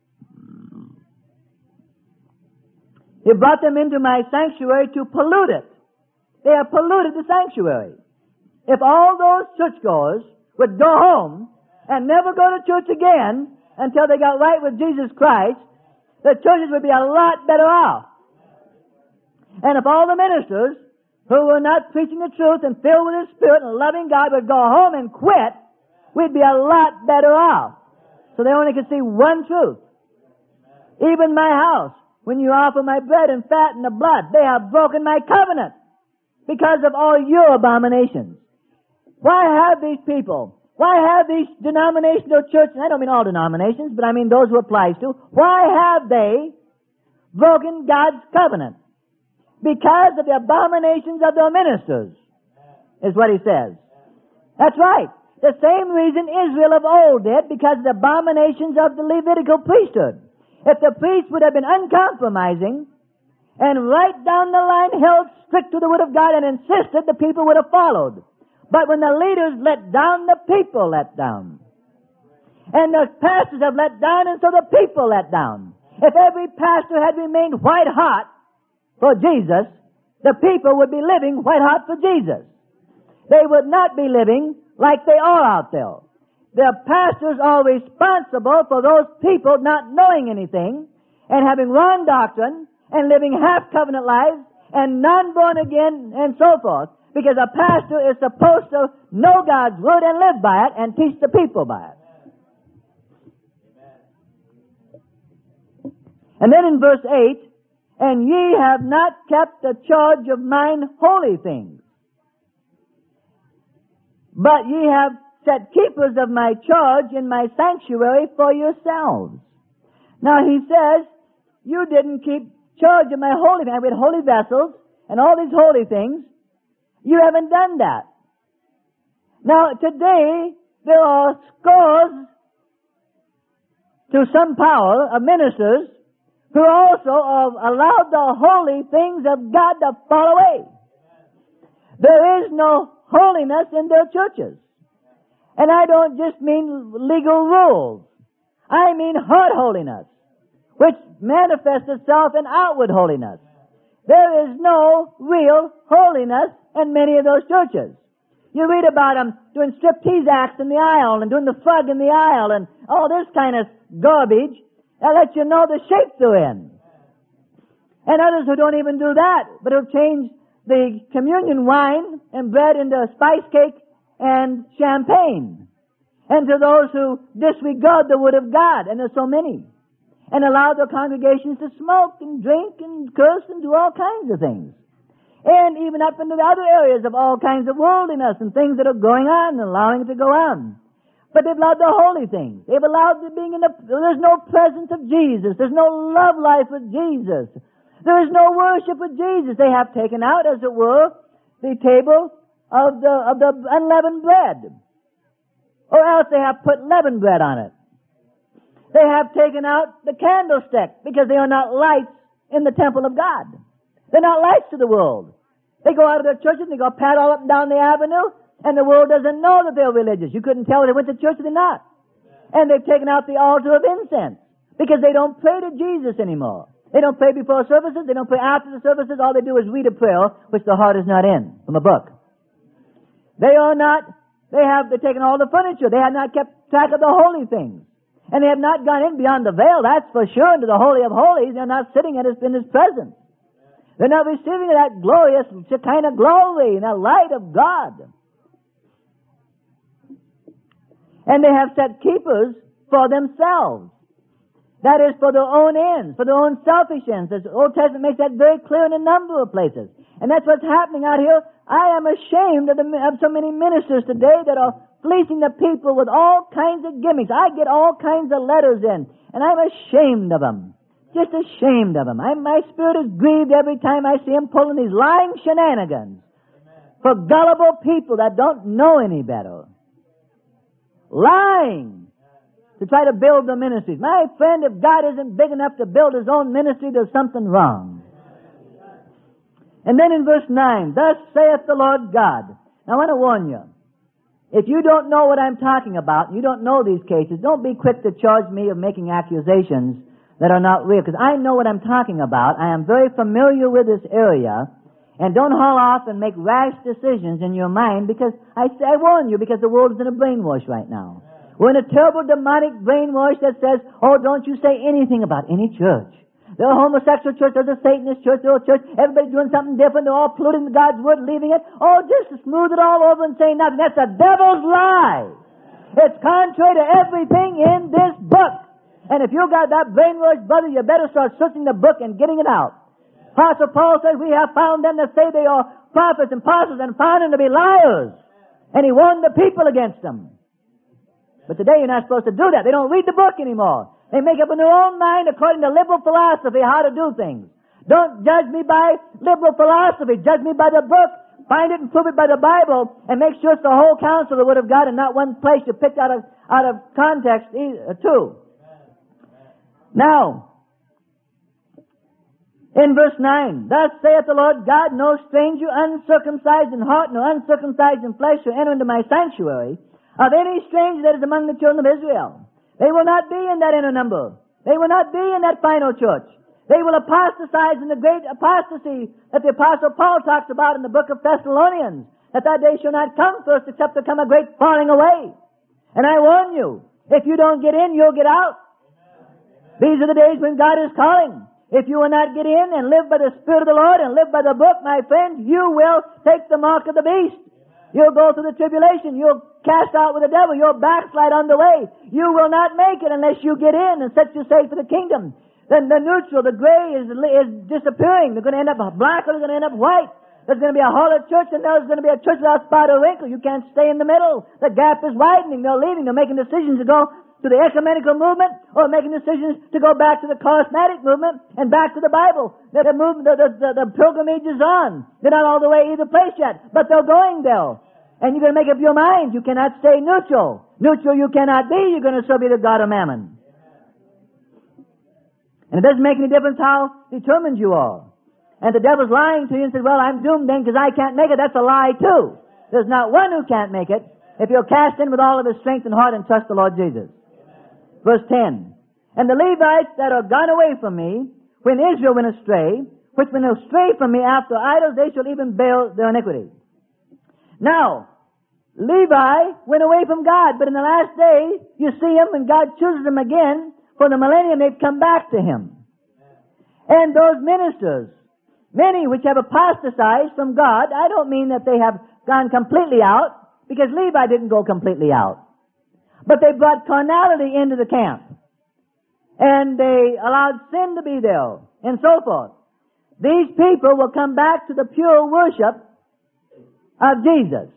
Speaker 1: He brought them into my sanctuary to pollute it. They have polluted the sanctuary. If all those churchgoers would go home and never go to church again until they got right with Jesus Christ, the churches would be a lot better off. And if all the ministers who were not preaching the truth and filled with His Spirit and loving God would go home and quit, we'd be a lot better off. So they only could see one truth. Even my house, when you offer my bread and fat and the blood, they have broken my covenant because of all your abominations. Why have these people, why have these denominational churches, I don't mean all denominations, but I mean those who applies to, why have they broken God's covenant? Because of the abominations of their ministers, is what he says. That's right. The same reason Israel of old did, because of the abominations of the Levitical priesthood. If the priests would have been uncompromising and right down the line held strict to the Word of God and insisted, the people would have followed. But when the leaders let down, the people let down. And the pastors have let down, and so the people let down. If every pastor had remained white hot for Jesus, the people would be living white hot for Jesus. They would not be living like they are out there. The pastors are responsible for those people not knowing anything and having wrong doctrine and living half-covenant lives and non-born again and so forth, because a pastor is supposed to know God's Word and live by it and teach the people by it. And then in verse 8, and ye have not kept the charge of mine holy things, but ye have set keepers of my charge in my sanctuary for yourselves. Now he says, you didn't keep charge of my holy things. We had holy vessels and all these holy things. You haven't done that. Now today, there are scores to some power of ministers who also have allowed the holy things of God to fall away. There is no holiness in their churches. And I don't just mean legal rules. I mean heart holiness, which manifests itself in outward holiness. There is no real holiness in many of those churches. You read about them doing striptease acts in the aisle and doing the frog in the aisle and all this kind of garbage. That lets you know the shape they're in. And others who don't even do that, but who change the communion wine and bread into spice cake and champagne. And to those who disregard the Word of God, and there's so many, and allow their congregations to smoke and drink and curse and do all kinds of things. And even up into the other areas of all kinds of worldliness and things that are going on and allowing it to go on. But they've allowed the holy things. They've allowed the being in the, there's no presence of Jesus. There's no love life with Jesus. There is no worship with Jesus. They have taken out, as it were, the table of the unleavened bread. Or else they have put leavened bread on it. They have taken out the candlestick because they are not lights in the temple of God. They're not lights to the world. They go out of their churches and they go pat all up and down the avenue, and the world doesn't know that they're religious. You couldn't tell if they went to church or they're not. And they've taken out the altar of incense because they don't pray to Jesus anymore. They don't pray before services. They don't pray after the services. All they do is read a prayer which the heart is not in from a book. They've taken all the furniture. They have not kept track of the holy things. And they have not gone in beyond the veil, that's for sure, into the Holy of Holies. They're not sitting in His presence. They're not receiving that glorious Shekinah glory and that light of God. And they have set keepers for themselves. That is, for their own ends, for their own selfish ends. The Old Testament makes that very clear in a number of places. And that's what's happening out here. I am ashamed of so many ministers today that are fleecing the people with all kinds of gimmicks. I get all kinds of letters in, and I'm ashamed of them. Just ashamed of them. My spirit is grieved every time I see them pulling these lying shenanigans for gullible people that don't know any better. Lying to try to build the ministries. My friend, if God isn't big enough to build His own ministry, there's something wrong. And then in verse 9, thus saith the Lord God. Now I want to warn you. If you don't know what I'm talking about, and you don't know these cases, don't be quick to charge me of making accusations that are not real, because I know what I'm talking about. I am very familiar with this area, And don't haul off and make rash decisions in your mind, because I warn you, because the world is in a brainwash right now. We're in a terrible demonic brainwash that says, oh, don't you say anything about any church. There's a homosexual church, there's a Satanist church, there's a church, everybody's doing something different, they're all polluting God's word, leaving it. Oh, just to smooth it all over and say nothing. That's a devil's lie. It's contrary to everything in this book. And if you got that brainwash, brother, you better start searching the book and getting it out. Apostle Paul says, we have found them that say they are prophets and apostles and found them to be liars. And he warned the people against them. But today you're not supposed to do that. They don't read the book anymore. They make up in their own mind according to liberal philosophy how to do things. Don't judge me by liberal philosophy. Judge me by the book. Find it and prove it by the Bible, and make sure it's the whole counsel of the Word of God and not one place you picked out of context too. Now, in verse 9, thus saith the Lord God, no stranger uncircumcised in heart nor uncircumcised in flesh shall enter into my sanctuary of any stranger that is among the children of Israel. They will not be in that inner number. They will not be in that final church. They will apostatize in the great apostasy that the Apostle Paul talks about in the book of Thessalonians, that day shall not come first except to come a great falling away. And I warn you, if you don't get in, you'll get out. These are the days when God is calling. If you will not get in and live by the Spirit of the Lord and live by the book, my friends, you will take the mark of the beast. You'll go through the tribulation. You'll cast out with the devil. You'll backslide on the way. You will not make it unless you get in and set you safe for the kingdom. Then the neutral, the gray is disappearing. They're going to end up black or they're going to end up white. There's going to be a harlot church and there's going to be a church without spot or wrinkle. You can't stay in the middle. The gap is widening. They're leaving. They're making decisions to go to the ecumenical movement or making decisions to go back to the charismatic movement and back to the Bible. The pilgrimage is on. They're not all the way either place yet, but they're going there. And you're going to make up your mind. You cannot stay neutral. Neutral you cannot be. You're going to serve the God of Mammon. And it doesn't make any difference how determined you are. And the devil's lying to you and says, well, I'm doomed then because I can't make it. That's a lie too. There's not one who can't make it if you'll cast in with all of his strength and heart and trust the Lord Jesus. Verse 10. And the Levites that are gone away from me, when Israel went astray, which went astray from me after idols, they shall even bear their iniquity. Now, Levi went away from God, but in the last day, you see him when God chooses them again, for the millennium they've come back to him. And those ministers, many which have apostatized from God, I don't mean that they have gone completely out, because Levi didn't go completely out. But they brought carnality into the camp. And they allowed sin to be there, and so forth. These people will come back to the pure worship of Jesus.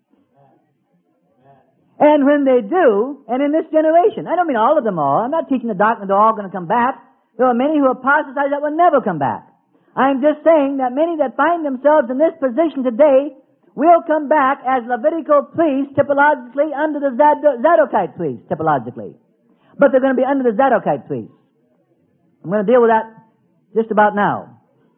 Speaker 1: And when they do, and in this generation, I don't mean all of them are. I'm not teaching the doctrine they're all going to come back. There are many who apostatize that will never come back. I'm just saying that many that find themselves in this position today will come back as Levitical priests typologically under the Zadokite priests typologically. But they're going to be under the Zadokite priests. I'm going to deal with that just about now.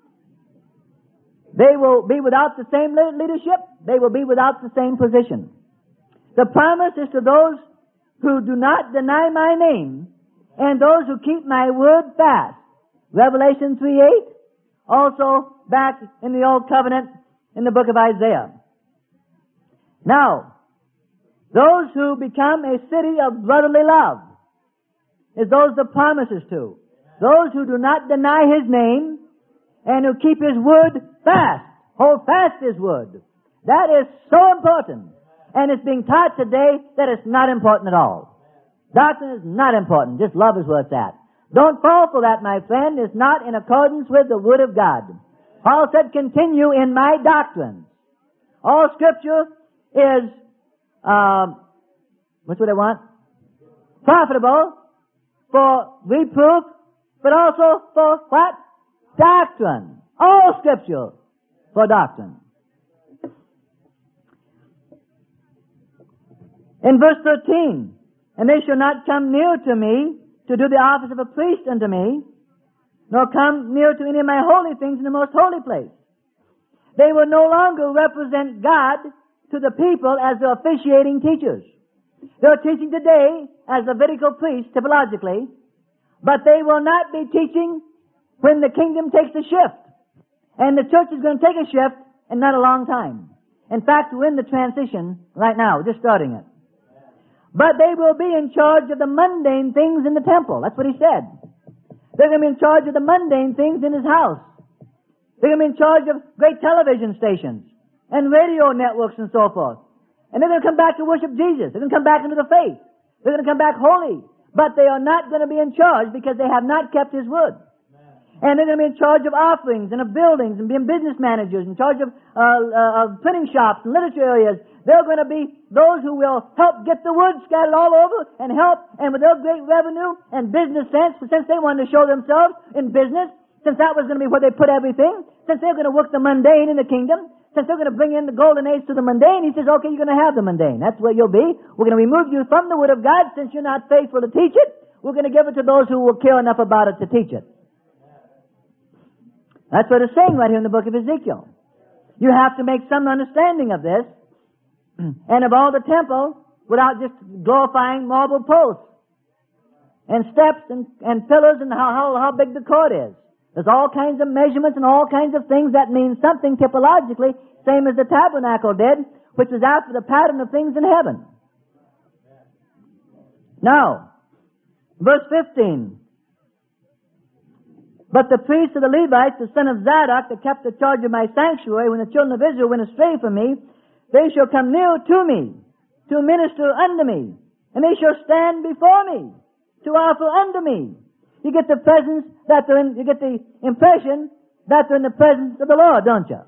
Speaker 1: They will be without the same leadership. They will be without the same position. The promise is to those who do not deny my name and those who keep my word fast. Revelation 3:8. Also back in the Old Covenant in the book of Isaiah. Now, those who become a city of brotherly love is those the promise is to. Those who do not deny his name and who keep his word fast. Hold fast his word. That is so important. And it's being taught today that it's not important at all. Doctrine is not important. Just love is where it's at. Don't fall for that, my friend. It's not in accordance with the Word of God. Paul said, continue in my doctrine. All Scripture is, what's what I want? Profitable for reproof, but also for what? Doctrine. All Scripture for doctrine. In verse 13, and they shall not come near to me to do the office of a priest unto me, nor come near to any of my holy things in the most holy place. They will no longer represent God to the people as the officiating teachers. They're teaching today as Levitical priests, typologically, but they will not be teaching when the kingdom takes a shift. And the church is going to take a shift in not a long time. In fact, we're in the transition right now. We're just starting it. But they will be in charge of the mundane things in the temple. That's what he said. They're going to be in charge of the mundane things in his house. They're going to be in charge of great television stations and radio networks and so forth. And they're going to come back to worship Jesus. They're going to come back into the faith. They're going to come back holy. But they are not going to be in charge because they have not kept his word. And they're going to be in charge of offerings and of buildings and being business managers, in charge of printing shops and literature areas. They're going to be those who will help get the word scattered all over and help, and with their great revenue and business sense, since they wanted to show themselves in business, since that was going to be where they put everything, since they're going to work the mundane in the kingdom, since they're going to bring in the golden age to the mundane, he says, okay, you're going to have the mundane. That's where you'll be. We're going to remove you from the word of God since you're not faithful to teach it. We're going to give it to those who will care enough about it to teach it. That's what it's saying right here in the book of Ezekiel. You have to make some understanding of this and of all the temple without just glorifying marble posts and steps and pillars and how big the court is. There's all kinds of measurements and all kinds of things that mean something typologically, same as the tabernacle did, which was after the pattern of things in heaven. Now, verse 15. But the priests of the Levites, the son of Zadok, that kept the charge of my sanctuary when the children of Israel went astray from me, they shall come near to me, to minister unto me, and they shall stand before me, to offer unto me. You get the presence that they're in, you get the impression that they're in the presence of the Lord, don't you?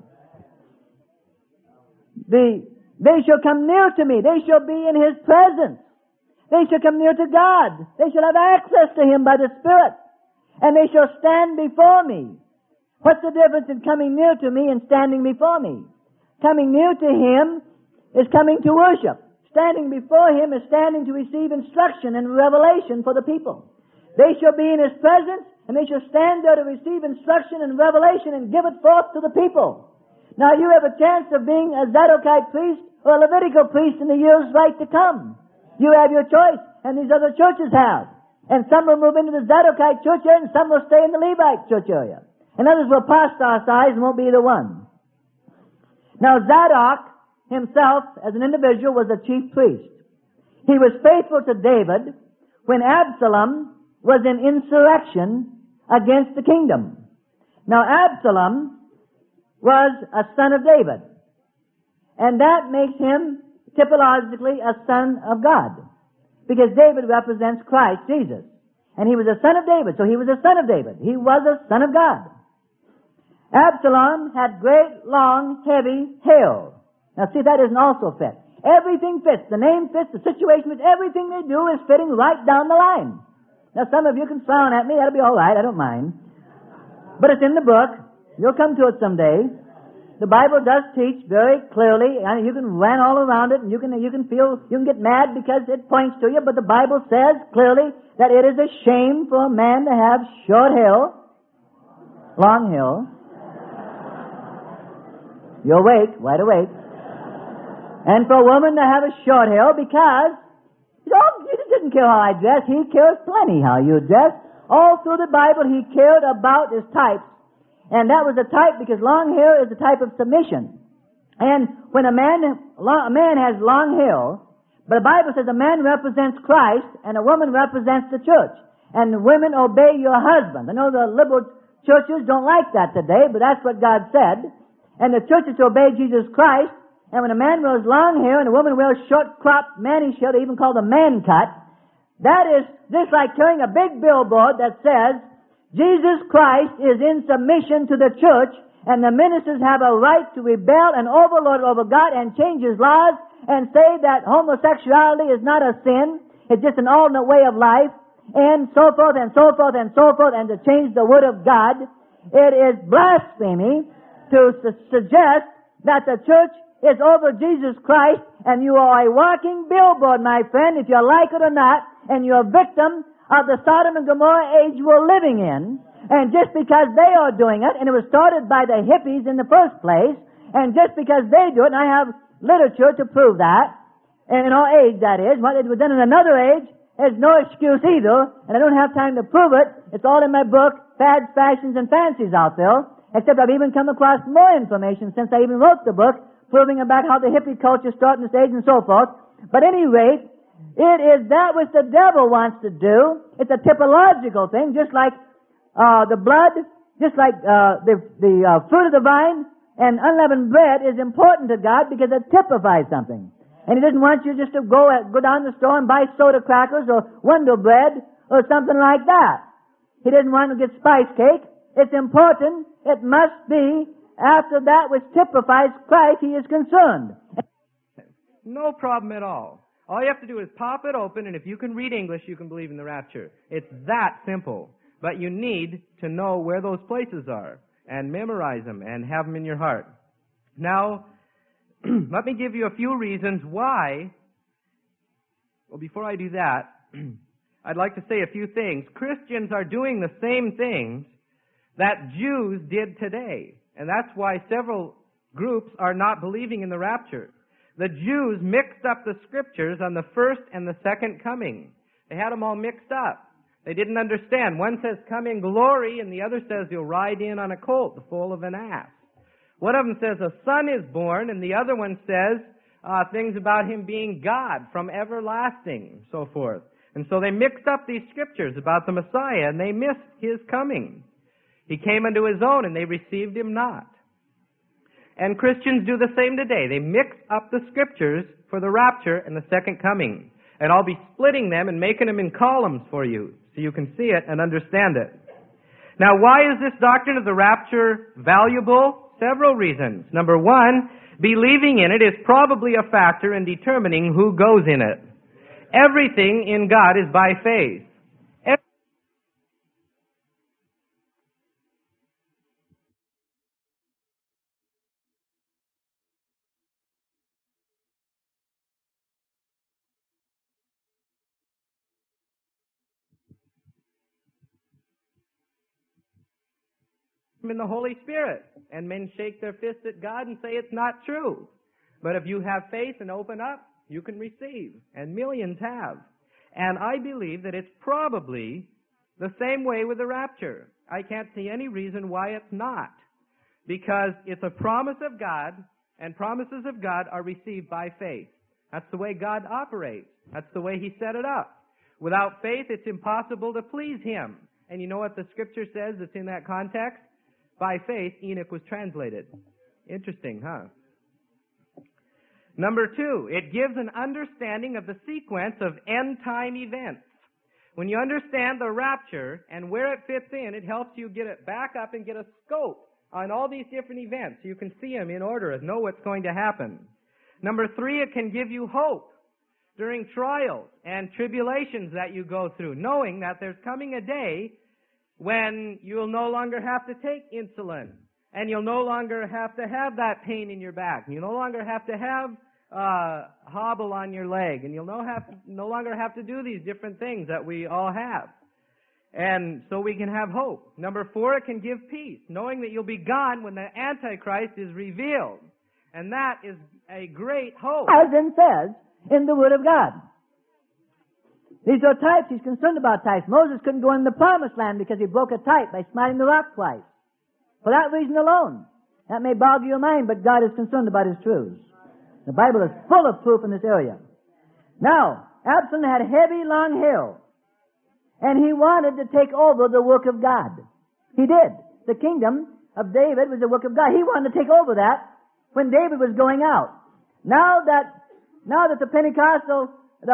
Speaker 1: They shall come near to me. They shall be in His presence. They shall come near to God. They shall have access to Him by the Spirit. And they shall stand before me. What's the difference in coming near to me and standing before me? Coming near to Him is coming to worship. Standing before Him is standing to receive instruction and revelation for the people. They shall be in His presence, and they shall stand there to receive instruction and revelation and give it forth to the people. Now you have a chance of being a Zadokite priest or a Levitical priest in the years right to come. You have your choice, and these other churches have. And some will move into the Zadokite church area, and some will stay in the Levite church area. And others will apostatize and won't be either one. Now Zadok himself, as an individual, was a chief priest. He was faithful to David when Absalom was in insurrection against the kingdom. Now Absalom was a son of David. And that makes him typologically a son of God. Because David represents Christ, Jesus. And he was a son of David, so he was a son of David. He was a son of God. Absalom had great, long, heavy hair. Now see, that doesn't also fit. Everything fits. The name fits, the situation fits. Everything they do is fitting right down the line. Now some of you can frown at me. That'll be all right. I don't mind. But it's in the book. You'll come to it someday. The Bible does teach very clearly, and you can run all around it, and you can get mad because it points to you, but the Bible says clearly that it is a shame for a man to have short hair, long hair. You're awake, wide awake. And for a woman to have a short hair because, Jesus didn't care how I dress, He cares plenty how you dress. All through the Bible, He cared about His types. And that was a type because long hair is a type of submission. And when a man has long hair, but the Bible says a man represents Christ and a woman represents the church. And women obey your husband. I know the liberal churches don't like that today, but that's what God said. And the church is to obey Jesus Christ. And when a man wears long hair and a woman wears short cropped mannish hair, even called a man cut, that is just like carrying a big billboard that says, Jesus Christ is in submission to the church, and the ministers have a right to rebel and overlord over God and change His laws and say that homosexuality is not a sin, it's just an alternate way of life, and so forth and so forth and so forth, and to change the Word of God. It is blasphemy to suggest that the church is over Jesus Christ, and you are a walking billboard, my friend, if you like it or not, and you're a victim of the Sodom and Gomorrah age we're living in. And just because they are doing it, and it was started by the hippies in the first place, and just because they do it, and I have literature to prove that, and in our age that is, what it was done in another age, there's no excuse either, and I don't have time to prove it. It's all in my book, Fads, Fashions, and Fancies out there. Except I've even come across more information since I even wrote the book, proving about how the hippie culture started in this age and so forth. But at any rate, it is that which the devil wants to do. It's a typological thing, just like the blood, just like the fruit of the vine and unleavened bread is important to God because it typifies something. And He doesn't want you just to go down to the store and buy soda crackers or window bread or something like that. He doesn't want to get spice cake. It's important. It must be after that which typifies Christ He is concerned.
Speaker 2: No problem at all. All you have to do is pop it open, and if you can read English, you can believe in the rapture. It's that simple. But you need to know where those places are and memorize them and have them in your heart. Now, let me give you a few reasons why. Well, before I do that, I'd like to say a few things. Christians are doing the same things that Jews did today. And that's why several groups are not believing in the rapture. The Jews mixed up the scriptures on the first and the second coming. They had them all mixed up. They didn't understand. One says, come in glory, and the other says, you'll ride in on a colt, the foal of an ass. One of them says, a son is born, and the other one says things about Him being God from everlasting, so forth. And so they mixed up these scriptures about the Messiah, and they missed His coming. He came unto His own, and they received Him not. And Christians do the same today. They mix up the scriptures for the rapture and the second coming. And I'll be splitting them and making them in columns for you so you can see it and understand it. Now, why is this doctrine of the rapture valuable? Several reasons. Number one, believing in it is probably a factor in determining who goes in it. Everything in God is by faith. In the Holy Spirit, and men shake their fists at God and say it's not true. But if you have faith and open up, you can receive, and millions have. And I believe that it's probably the same way with the rapture. I can't see any reason why it's not, because it's a promise of God, and promises of God are received by faith. That's the way God operates. That's the way He set it up. Without faith, it's impossible to please Him. And you know what the Scripture says that's in that context? By faith, Enoch was translated. Interesting, huh? Number two, it gives an understanding of the sequence of end-time events. When you understand the rapture and where it fits in, it helps you get it back up and get a scope on all these different events so you can see them in order and know what's going to happen. Number three, it can give you hope during trials and tribulations that you go through, knowing that there's coming a day when you'll no longer have to take insulin, and you'll no longer have to have that pain in your back, and you no longer have to have hobble on your leg, and you'll no longer have to do these different things that we all have. And so we can have hope. Number four, it can give peace, knowing that you'll be gone when the Antichrist is revealed. And that is a great hope.
Speaker 1: As it says in the Word of God. These are types. He's concerned about types. Moses couldn't go in the promised land because he broke a type by smiting the rock twice. For that reason alone. That may boggle your mind, but God is concerned about His truths. The Bible is full of proof in this area. Now, Absalom had heavy, long hair. And he wanted to take over the work of God. He did. The kingdom of David was the work of God. He wanted to take over that when David was going out. Now that the Pentecostals,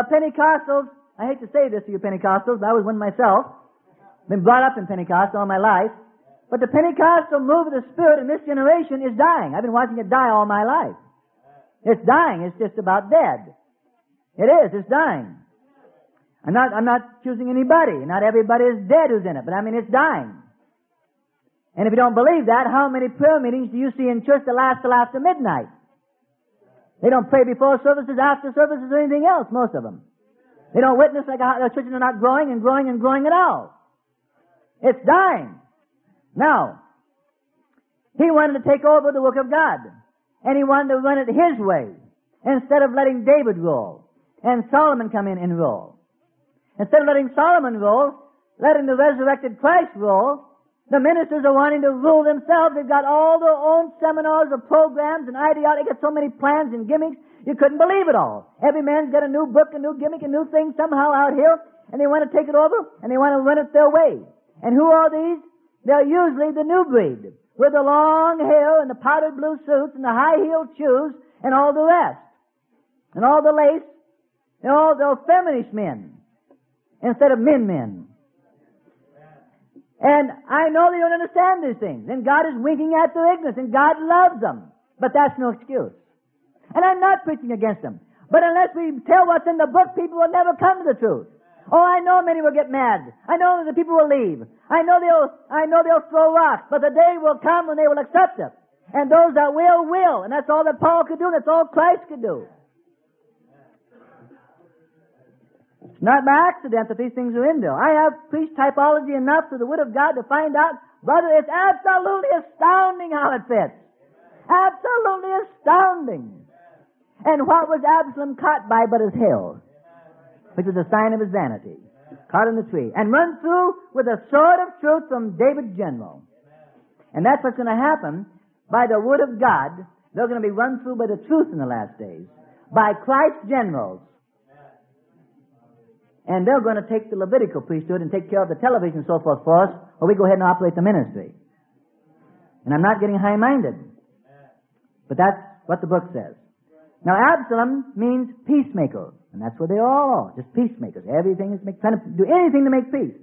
Speaker 1: I hate to say this to you Pentecostals, but I was one myself. Been brought up in Pentecost all my life. But the Pentecostal move of the Spirit in this generation is dying. I've been watching it die all my life. It's dying. It's just about dead. It is. It's dying. I'm not choosing anybody. Not everybody is dead who's in it, but I mean it's dying. And if you don't believe that, how many prayer meetings do you see in church that last till after midnight? They don't pray before services, after services, or anything else, most of them. They don't witness like the churches are not growing and growing and growing at all. It's dying. Now, he wanted to take over the work of God. And he wanted to run it his way. Instead of letting David rule. And Solomon come in and rule. Instead of letting Solomon rule, letting the resurrected Christ rule, The ministers are wanting to rule themselves. They've got all their own seminars of programs and ideology. They got so many plans and gimmicks, you couldn't believe it all. Every man's got a new book, a new gimmick, a new thing somehow out here, and they want to take it over, and they want to run it their way. And who are these? They're usually the new breed, with the long hair and the powdered blue suits and the high-heeled shoes and all the rest. And all the lace. And all they're feminist men instead of men. And I know they don't understand these things. And God is winking at their ignorance. And God loves them. But that's no excuse. And I'm not preaching against them. But unless we tell what's in the book, people will never come to the truth. Oh, I know many will get mad. I know the people will leave. I know they'll throw rocks. But the day will come when they will accept it. And those that will. And that's all that Paul could do. That's all Christ could do. It's not by accident that these things are in there. I have preached typology enough through the Word of God to find out, brother, it's absolutely astounding how it fits. Absolutely astounding. And what was Absalom caught by but his hair, which was a sign of his vanity, caught in the tree, and run through with a sword of truth from David's general. And that's what's going to happen by the Word of God. They're going to be run through by the truth in the last days, by Christ's generals. And they're going to take the Levitical priesthood and take care of the television and so forth for us, or we go ahead and operate the ministry. And I'm not getting high-minded. But that's what the book says. Now, Absalom means peacemaker. And that's what they all are, just peacemakers. Everything is trying to do anything to make peace.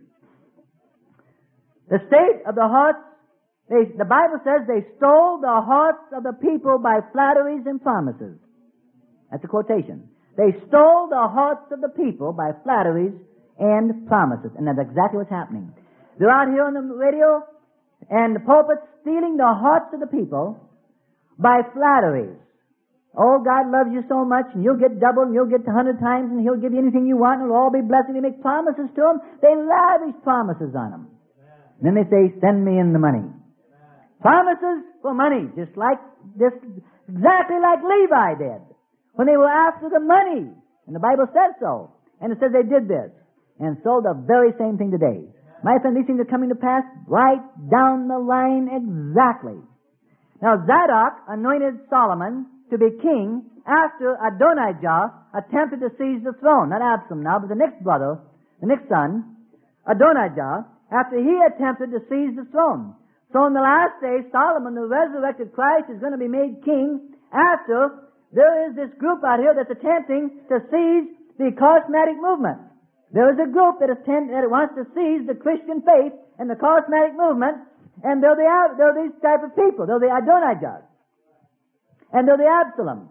Speaker 1: The state of the hearts, the Bible says they stole the hearts of the people by flatteries and promises. That's a quotation. They stole the hearts of the people by flatteries and promises. And that's exactly what's happening. They're out here on the radio and the pulpit stealing the hearts of the people by flatteries. Oh, God loves you so much, and you'll get double, and you'll get 100 times, and He'll give you anything you want, and it'll all be blessed. They make promises to them. They lavish promises on them. And then they say, send me in the money. Promises for money, just exactly like Levi did, when they were after the money. And the Bible says so. And it says they did this. And so the very same thing today. My friend, these things are coming to pass right down the line exactly. Now, Zadok anointed Solomon to be king after Adonijah attempted to seize the throne. Not Absalom now, but the next brother, the next son, Adonijah, after he attempted to seize the throne. So in the last days, Solomon, the resurrected Christ, is going to be made king after there is this group out here that's attempting to seize the charismatic movement. There is a group that wants to seize the Christian faith and the charismatic movement, and they're these type of people. They're the Adonijahs. And they're the Absalom.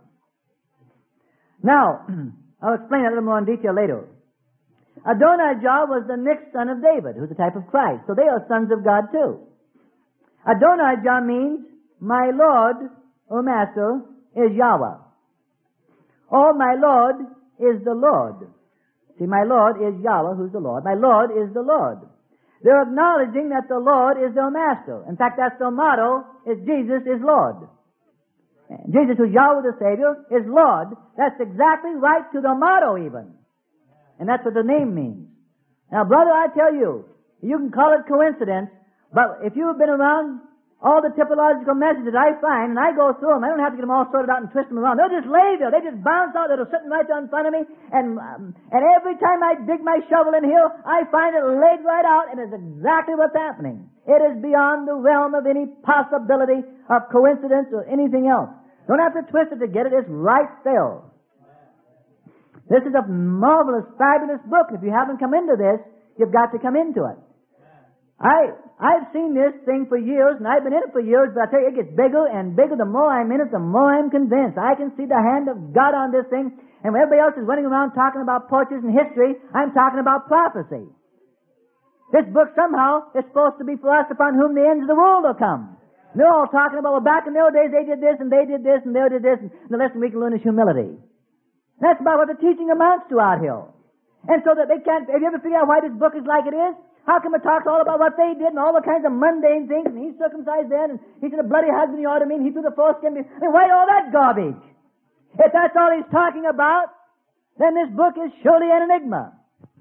Speaker 1: Now, I'll explain that a little more in detail later. Adonijah was the next son of David, who's a type of Christ. So they are sons of God too. Adonijah means, my Lord or Master is Yahweh. Or my Lord is the Lord. See, my Lord is Yahweh, who's the Lord. My Lord is the Lord. They're acknowledging that the Lord is their Master. In fact, that's their motto, is Jesus is Lord. Jesus, who's Yahweh the Savior, is Lord. That's exactly right to the motto even. And that's what the name means. Now, brother, I tell you, you can call it coincidence, but if you've been around all the typological messages I find, and I go through them, I don't have to get them all sorted out and twist them around. They'll just lay there. They just bounce out. They're sitting right there in front of me, and every time I dig my shovel in here, I find it laid right out, and it's exactly what's happening. It is beyond the realm of any possibility of coincidence or anything else. Don't have to twist it to get it. It's right there. This is a marvelous, fabulous book. If you haven't come into this, you've got to come into it. I've seen this thing for years, and I've been in it for years, but I tell you, it gets bigger and bigger. The more I'm in it, the more I'm convinced. I can see the hand of God on this thing, and when everybody else is running around talking about portraits and history, I'm talking about prophecy. This book somehow is supposed to be for us upon whom the ends of the world will come. And they're all talking about, well, back in their days they did this, and they did this, and they did this, and the lesson we can learn is humility. That's about what the teaching amounts to out here. And so that they can't, have you ever figured out why this book is like it is? How come it talks all about what they did and all the kinds of mundane things, and he's circumcised then, and he's a bloody husband, you ought to mean, he threw the foreskin. I mean, why all that garbage? If that's all he's talking about, then this book is surely an enigma.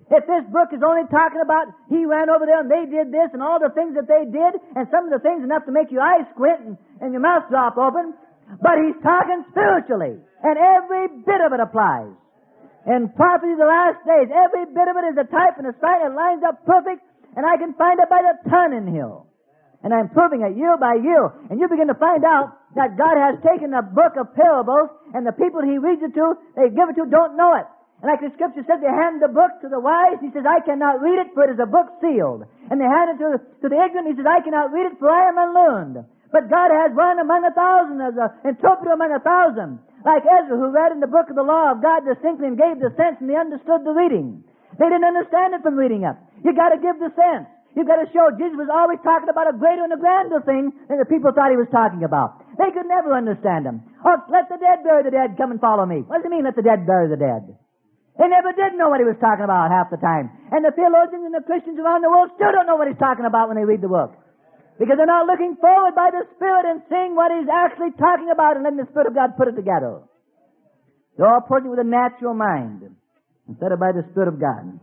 Speaker 1: If this book is only talking about he ran over there and they did this and all the things that they did, and some of the things enough to make your eyes squint and your mouth drop open, but he's talking spiritually, and every bit of it applies. And prophecy of the last days, every bit of it is a type and a sign. It lines up perfect, and I can find it by the ton in here. And I'm proving it year by year. And you begin to find out that God has taken a book of parables, and the people he reads it to, they give it to, don't know it. And like the Scripture says, they hand the book to the wise. He says, I cannot read it, for it is a book sealed. And they hand it to the ignorant. He says, I cannot read it, for I am unlearned. But God has one among 1,000, as an interpreter among 1,000. Like Ezra, who read in the book of the law of God distinctly and gave the sense, and they understood the reading. They didn't understand it from reading it. You got to give the sense. You've got to show Jesus was always talking about a greater and a grander thing than the people thought he was talking about. They could never understand him. Oh, let the dead bury the dead, come and follow me. What does it mean, let the dead bury the dead? They never did know what he was talking about half the time. And the theologians and the Christians around the world still don't know what he's talking about when they read the book. Because they're not looking forward by the Spirit and seeing what he's actually talking about and letting the Spirit of God put it together. They're all approaching with a natural mind instead of by the Spirit of God.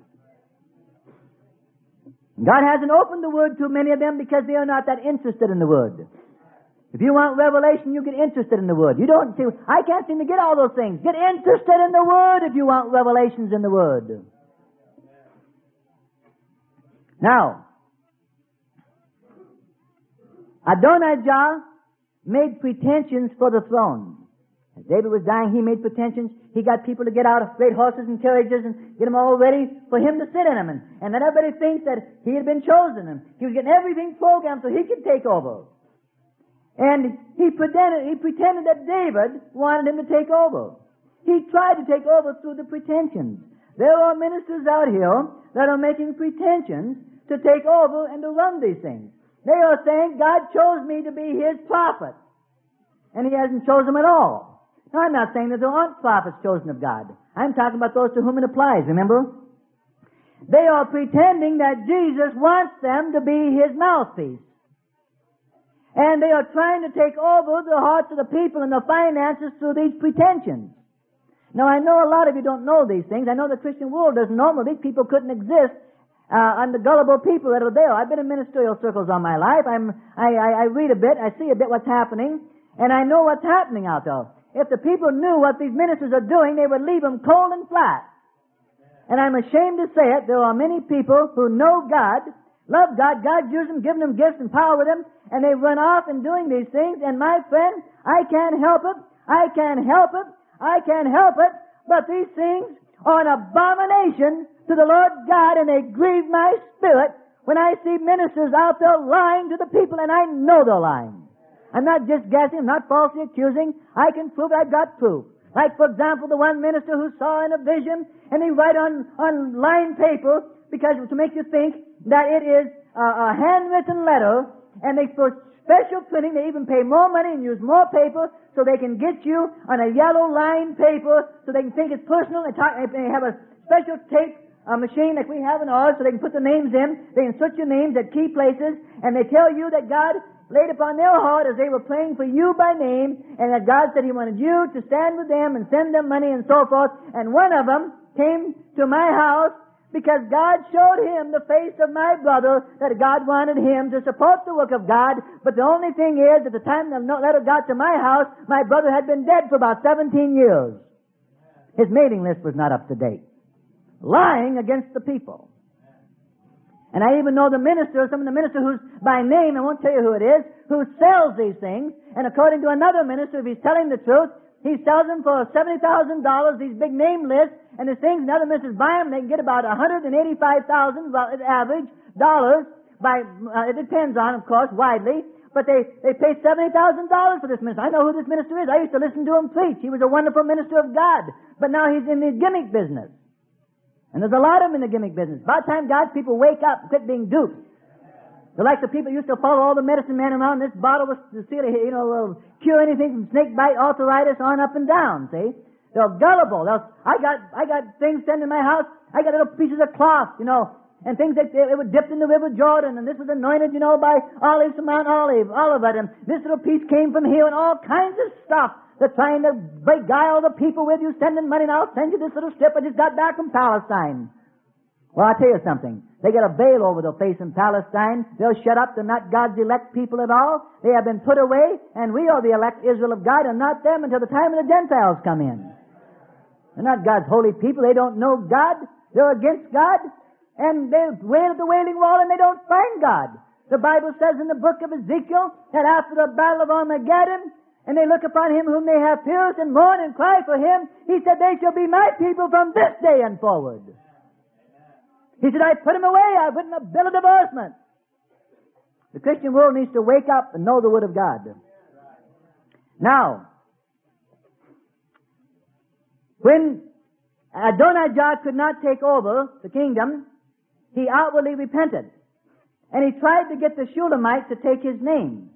Speaker 1: God hasn't opened the Word to many of them because they are not that interested in the Word. If you want revelation, you get interested in the Word. You don't say, I can't seem to get all those things. Get interested in the Word if you want revelations in the Word. Now, Adonijah made pretensions for the throne. As David was dying, he made pretensions. He got people to get out of great horses and carriages and get them all ready for him to sit in them. And then everybody thinks that he had been chosen. And he was getting everything programmed so he could take over. And he pretended that David wanted him to take over. He tried to take over through the pretensions. There are ministers out here that are making pretensions to take over and to run these things. They are saying, God chose me to be His prophet. And He hasn't chosen them at all. Now, I'm not saying that there aren't prophets chosen of God. I'm talking about those to whom it applies, remember? They are pretending that Jesus wants them to be His mouthpiece. And they are trying to take over the hearts of the people and the finances through these pretensions. Now, I know a lot of you don't know these things. I know the Christian world doesn't know them. These people couldn't exist on the gullible people that are there. I've been in ministerial circles all my life. I read a bit. I see a bit what's happening. And I know what's happening out there. If the people knew what these ministers are doing, they would leave them cold and flat. And I'm ashamed to say it, there are many people who know God, love God, God uses them, giving them gifts and power with them, and they run off in doing these things, and my friend, I can't help it, I can't help it, I can't help it, but these things are an abomination to the Lord God, and they grieve my spirit when I see ministers out there lying to the people, and I know they're lying. I'm not just guessing, I'm not falsely accusing. I can prove I've got proof. Like, for example, the one minister who saw in a vision, and he write on lined paper, because to make you think that it is a handwritten letter, and they for special printing, they even pay more money and use more paper, so they can get you on a yellow lined paper, so they can think it's personal. They have a special tape machine like we have in ours, so they can put the names in. They insert your names at key places, and they tell you that God laid upon their heart as they were praying for you by name, and that God said He wanted you to stand with them and send them money and so forth. And one of them came to my house because God showed him the face of my brother, that God wanted him to support the work of God. But the only thing is, at the time the letter got to my house, my brother had been dead for about 17 years. His mailing list was not up to date. Lying against the people. And I even know some of the minister who's by name, I won't tell you who it is, who sells these things. And according to another minister, if he's telling the truth, he sells them for $70,000, these big name lists, and the things, and other ministers buy them, they can get about $185,000 average dollars by, it depends on, of course, widely, but they pay $70,000 for this minister. I know who this minister is. I used to listen to him preach. He was a wonderful minister of God. But now he's in the gimmick business. And there's a lot of them in the gimmick business. By the time God's people wake up and quit being duped. They're like the people who used to follow all the medicine men around. This bottle was to see, will cure anything from snake bite, arthritis, on up and down, see? They're gullible. I got things sent in my house. I got little pieces of cloth, and things that it was dipped in the River Jordan, and this was anointed, by olives from Mount Olivet, and this little piece came from here, and all kinds of stuff. They're trying to beguile the people with you, sending money, and I'll send you this little strip I just got back from Palestine. Well, I'll tell you something. They get a veil over their face in Palestine. They'll shut up. They're not God's elect people at all. They have been put away, and we are the elect Israel of God, and not them until the time of the Gentiles come in. They're not God's holy people. They don't know God. They're against God. And they wail at the Wailing Wall, and they don't find God. The Bible says in the book of Ezekiel that after the battle of Armageddon, and they look upon him whom they have pierced and mourn and cry for him, he said, they shall be my people from this day and forward. He said, I put him away. I've written a bill of divorcement. The Christian world needs to wake up and know the Word of God. Now, when Adonijah could not take over the kingdom, he outwardly repented. And he tried to get the Shulamite to take his name.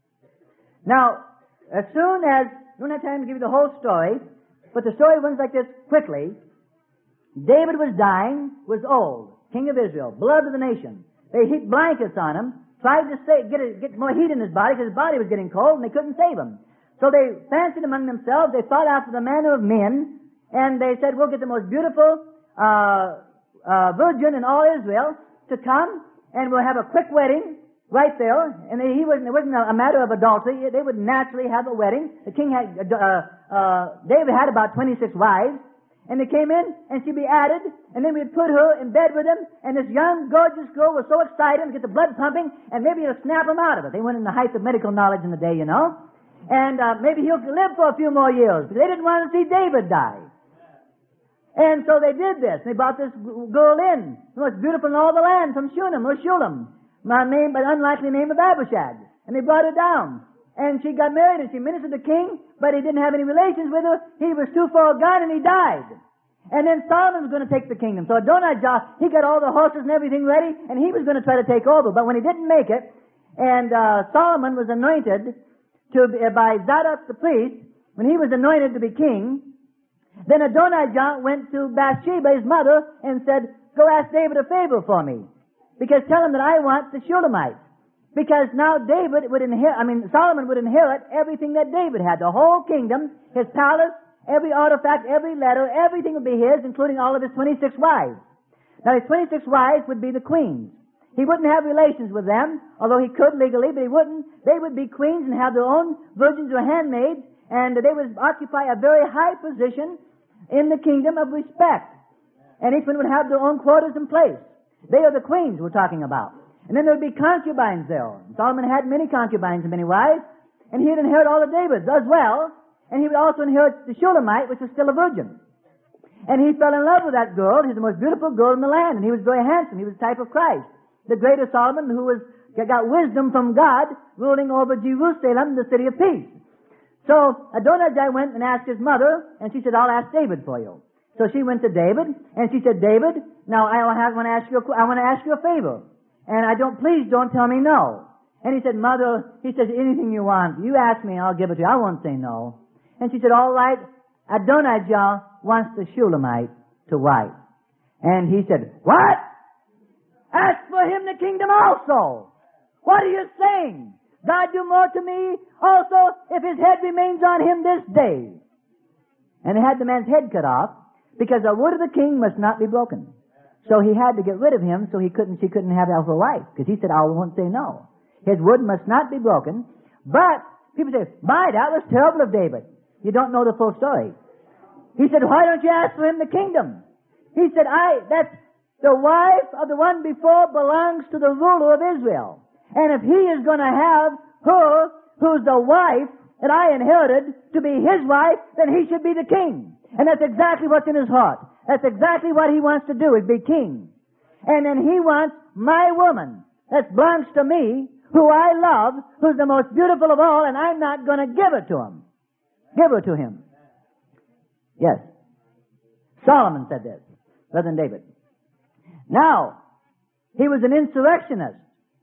Speaker 1: Now, as soon as, I don't have time to give you the whole story, but the story runs like this quickly. David was dying, was old, king of Israel, blood of the nation. They heaped blankets on him, tried to get more heat in his body because his body was getting cold and they couldn't save him. So they fancied among themselves, they thought after the manner of men, and they said, we'll get the most beautiful virgin in all Israel to come, and we'll have a quick wedding right there. And it wasn't a matter of adultery. They would naturally have a wedding. The king had, David had about 26 wives, and they came in, and she'd be added, and then we'd put her in bed with him, and this young, gorgeous girl was so excited to get the blood pumping, and maybe it'll snap him out of it. They weren't in the height of medical knowledge in the day, you know. And maybe he'll live for a few more years. But they didn't want to see David die. And so they did this. They brought this girl in, the most beautiful in all the land, from Shunem, or Shulam, by the unlikely name of Abishag. And they brought her down. And she got married, and she ministered to the king, but he didn't have any relations with her. He was too far gone, and he died. And then Solomon was going to take the kingdom. So Adonijah, he got all the horses and everything ready, and he was going to try to take over. But when he didn't make it, and Solomon was anointed by Zadok the priest, when he was anointed to be king, then Adonijah went to Bathsheba, his mother, and said, go ask David a favor for me. Because tell him that I want the Shulamite. Because now Solomon would inherit everything that David had. The whole kingdom, his palace, every artifact, every letter, everything would be his, including all of his 26 wives. Now his 26 wives would be the queens. He wouldn't have relations with them, although he could legally, but he wouldn't. They would be queens and have their own virgins or handmaids, and they would occupy a very high position in the kingdom of respect. And each one would have their own quarters and place. They are the queens we're talking about. And then there would be concubines there. Solomon had many concubines and many wives, and he would inherit all of David's as well, and he would also inherit the Shulamite, which was still a virgin. And he fell in love with that girl. She's the most beautiful girl in the land, and he was very handsome. He was a type of Christ. The greater Solomon, who got wisdom from God, ruling over Jerusalem, the city of peace. So Adonijah went and asked his mother, and she said, I'll ask David for you. So she went to David, and she said, David, now I want to ask you a favor. And please don't tell me no. And he said, Mother, he says, anything you want. You ask me, I'll give it to you. I won't say no. And she said, all right, Adonijah wants the Shulamite to wife. And he said, what? Ask for him the kingdom also. What are you saying? God do more to me also if his head remains on him this day. And they had the man's head cut off because the word of the king must not be broken. So he had to get rid of him so she couldn't have her wife because he said, I won't say no. His word must not be broken. But people say, that was terrible of David. You don't know the full story. He said, why don't you ask for him the kingdom? He said, that's the wife of the one before belongs to the ruler of Israel. And if he is going to have her, who's the wife that I inherited, to be his wife, then he should be the king. And that's exactly what's in his heart. That's exactly what he wants to do, is be king. And then he wants my woman that belongs to me, who I love, who's the most beautiful of all, and I'm not going to give it to him. Give her to him. Yes. Solomon said this, rather than David. Now, he was an insurrectionist.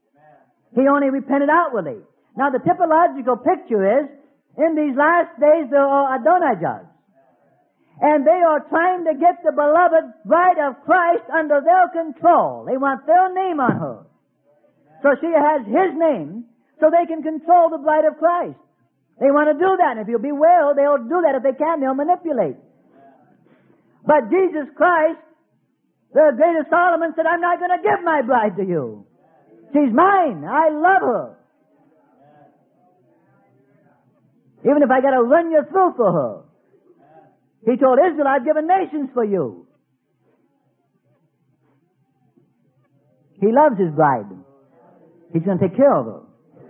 Speaker 1: He only repented outwardly. Now, the typological picture is, in these last days, there are Adonijahs. And they are trying to get the beloved bride of Christ under their control. They want their name on her. So she has his name, so they can control the bride of Christ. They want to do that, and if you'll beware, they'll do that. If they can, they'll manipulate. But Jesus Christ The greatest Solomon said, I'm not going to give my bride to you. She's mine. I love her. Even if I got to run you through for her. He told Israel, I've given nations for you. He loves his bride. He's going to take care of her.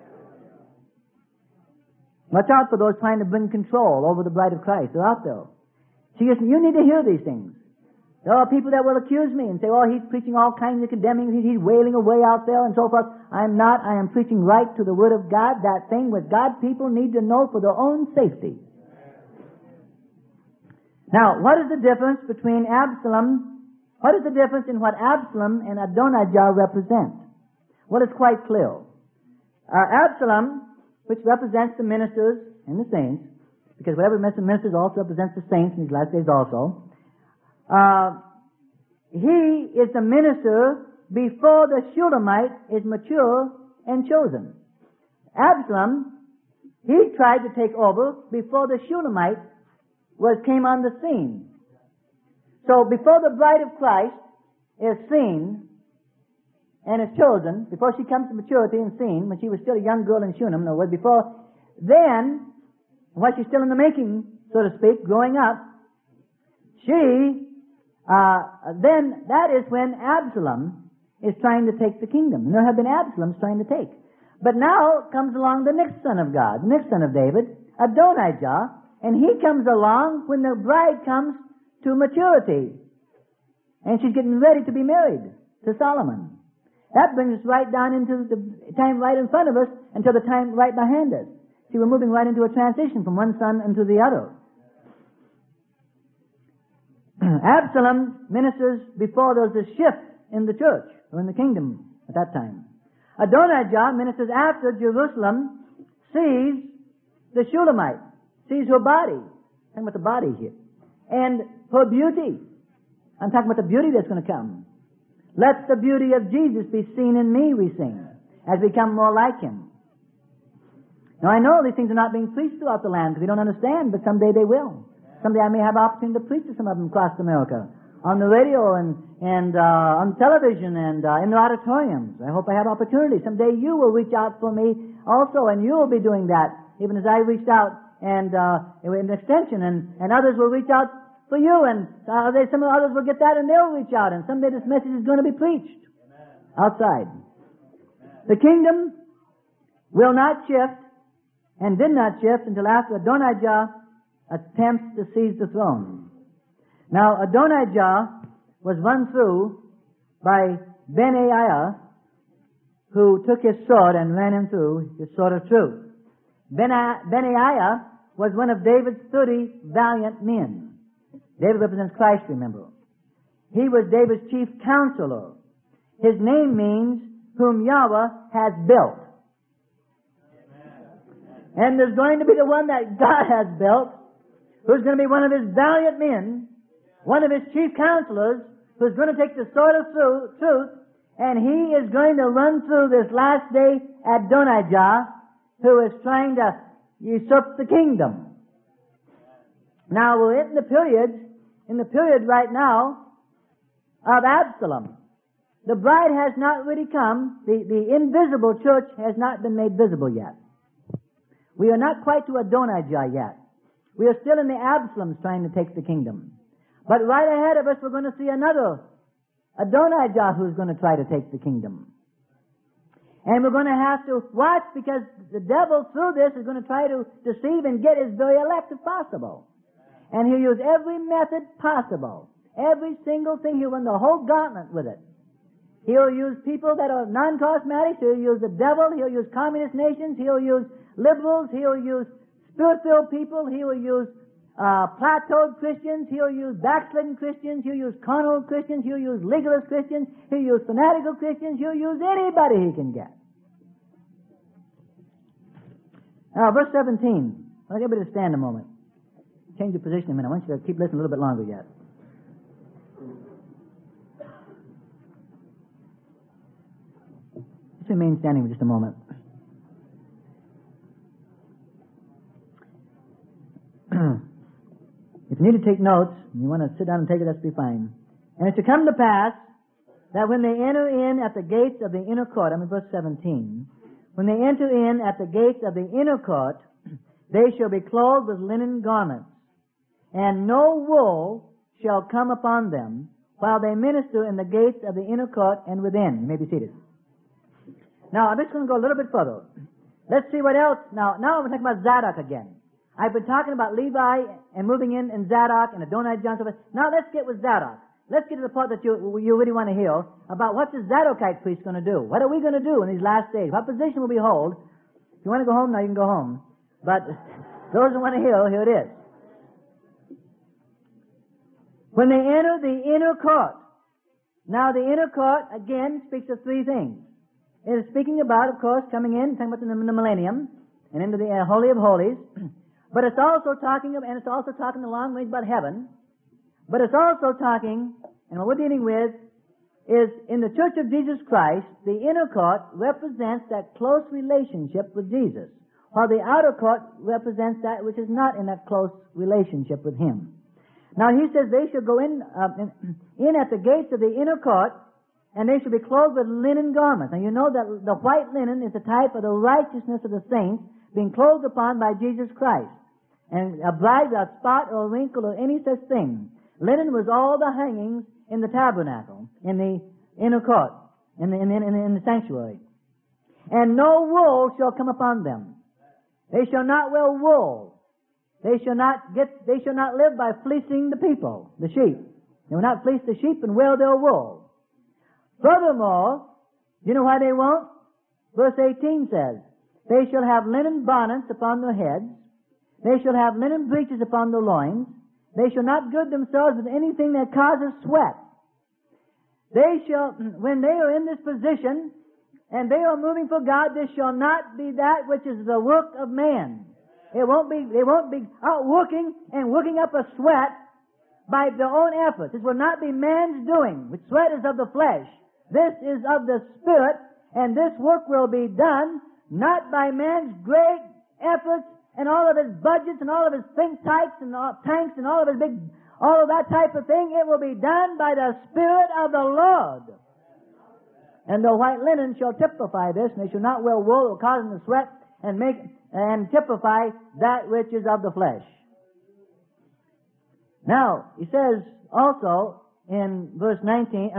Speaker 1: Watch out for those trying to bring control over the bride of Christ. They're out there. See, you need to hear these things. There are people that will accuse me and say, oh, he's preaching all kinds of condemning, he's wailing away out there and so forth. I'm not. I am preaching right to the Word of God, that thing which God people need to know for their own safety. Now, what is the difference between Absalom? What is the difference in what Absalom and Adonijah represent? Well, it's quite clear. Absalom, which represents the ministers and the saints, because whatever ministers also represents the saints in these last days also, he is the minister before the Shulamite is mature and chosen. Absalom, he tried to take over before the Shulamite came on the scene. So before the bride of Christ is seen and is chosen, before she comes to maturity and seen, when she was still a young girl in Shunem, no, before then, while she's still in the making, so to speak, growing up, then that is when Absalom is trying to take the kingdom. And there have been Absaloms trying to take. But now comes along the next son of God, the next son of David, Adonijah, and he comes along when the bride comes to maturity. And she's getting ready to be married to Solomon. That brings us right down into the time right in front of us until the time right behind us. See, we're moving right into a transition from one son into the other. Absalom ministers before there was a shift in the church or in the kingdom at that time. Adonijah ministers after Jerusalem sees the Shulamite, sees her body. I'm talking about the body here. And her beauty. I'm talking about the beauty that's going to come. Let the beauty of Jesus be seen in me, we sing, as we become more like Him. Now, I know these things are not being preached throughout the land because we don't understand, but someday they will. Someday I may have opportunity to preach to some of them across America, on the radio and on television and in the auditoriums. I hope I have opportunity. Someday you will reach out for me also, and you will be doing that, even as I reached out and in extension, and others will reach out for you, and some others will get that and they'll reach out, and someday this message is going to be preached outside. The kingdom will not shift and did not shift until after Adonijah attempts to seize the throne. Now, Adonijah was run through by Benaiah, who took his sword and ran him through, his sword of truth. Benaiah was one of David's 30 valiant men. David represents Christ, remember. He was David's chief counselor. His name means, whom Yahweh has built. And there's going to be the one that God has built, who's going to be one of his valiant men, one of his chief counselors, who's going to take the sword of truth, and he is going to run through this last day Adonijah, who is trying to usurp the kingdom. Now, we're in the period right now of Absalom. The bride has not really come. The invisible church has not been made visible yet. We are not quite to Adonijah yet. We are still in the Absaloms trying to take the kingdom. But right ahead of us, we're going to see another Adonijah who's going to try to take the kingdom. And we're going to have to watch, because the devil through this is going to try to deceive and get his very elect if possible. And he'll use every method possible. Every single thing. He'll run the whole gauntlet with it. He'll use people that are non-charismatic. He'll use the devil. He'll use communist nations. He'll use liberals. He'll use spirit-filled people. He'll use plateaued Christians. He'll use backslidden Christians. He'll use carnal Christians. He'll use legalist Christians. He'll use fanatical Christians. He'll use anybody he can get. Now, verse 17. I'll get everybody to stand a moment. Change your position a minute. I want you to keep listening a little bit longer yet. Just remain standing for just a moment. If you need to take notes, and you want to sit down and take it, that's be fine. And it shall come to pass that when they enter in at the gates of the inner court, I'm in verse 17, when they enter in at the gates of the inner court, they shall be clothed with linen garments, and no wool shall come upon them while they minister in the gates of the inner court and within. You may be seated. Now, I'm just going to go a little bit further. Let's see what else. Now we're talking about Zadok again. I've been talking about Levi and moving in Zadok and Adonijah and so forth. Now let's get with Zadok. Let's get to the part that you really want to hear about what the Zadokite priest going to do. What are we going to do in these last days? What position will we hold? If you want to go home now, you can go home. But those who want to hear, here it is. When they enter the inner court. Now the inner court, again, speaks of three things. It is speaking about, of course, coming in, talking about the millennium, and into the Holy of Holies. But it's also talking of, and it's also talking a long ways about heaven. But it's also talking, and what we're dealing with, is in the Church of Jesus Christ, the inner court represents that close relationship with Jesus, while the outer court represents that which is not in that close relationship with Him. Now he says they shall go in at the gates of the inner court, and they shall be clothed with linen garments. Now you know that the white linen is a type of the righteousness of the saints being clothed upon by Jesus Christ, and a bride without spot or wrinkle or any such thing. Linen was all the hangings in the tabernacle, in the inner court, in the sanctuary. And no wool shall come upon them. They shall not wear wool. They shall not live by fleecing the people, the sheep. They will not fleece the sheep and wear their wool. Furthermore, you know why they won't? Verse 18 says, they shall have linen bonnets upon their heads. They shall have linen breeches upon their loins. They shall not gird themselves with anything that causes sweat. They shall, when they are in this position, and they are moving for God, this shall not be that which is the work of man. They won't be out working and working up a sweat by their own efforts. This will not be man's doing, which sweat is of the flesh. This is of the Spirit, and this work will be done not by man's great efforts and all of his budgets and all of his think tanks and tanks and all of that type of thing. It will be done by the Spirit of the Lord. And the white linen shall typify this, and they shall not wear wool or cause them to sweat and typify that which is of the flesh. Now, he says also in verse 18,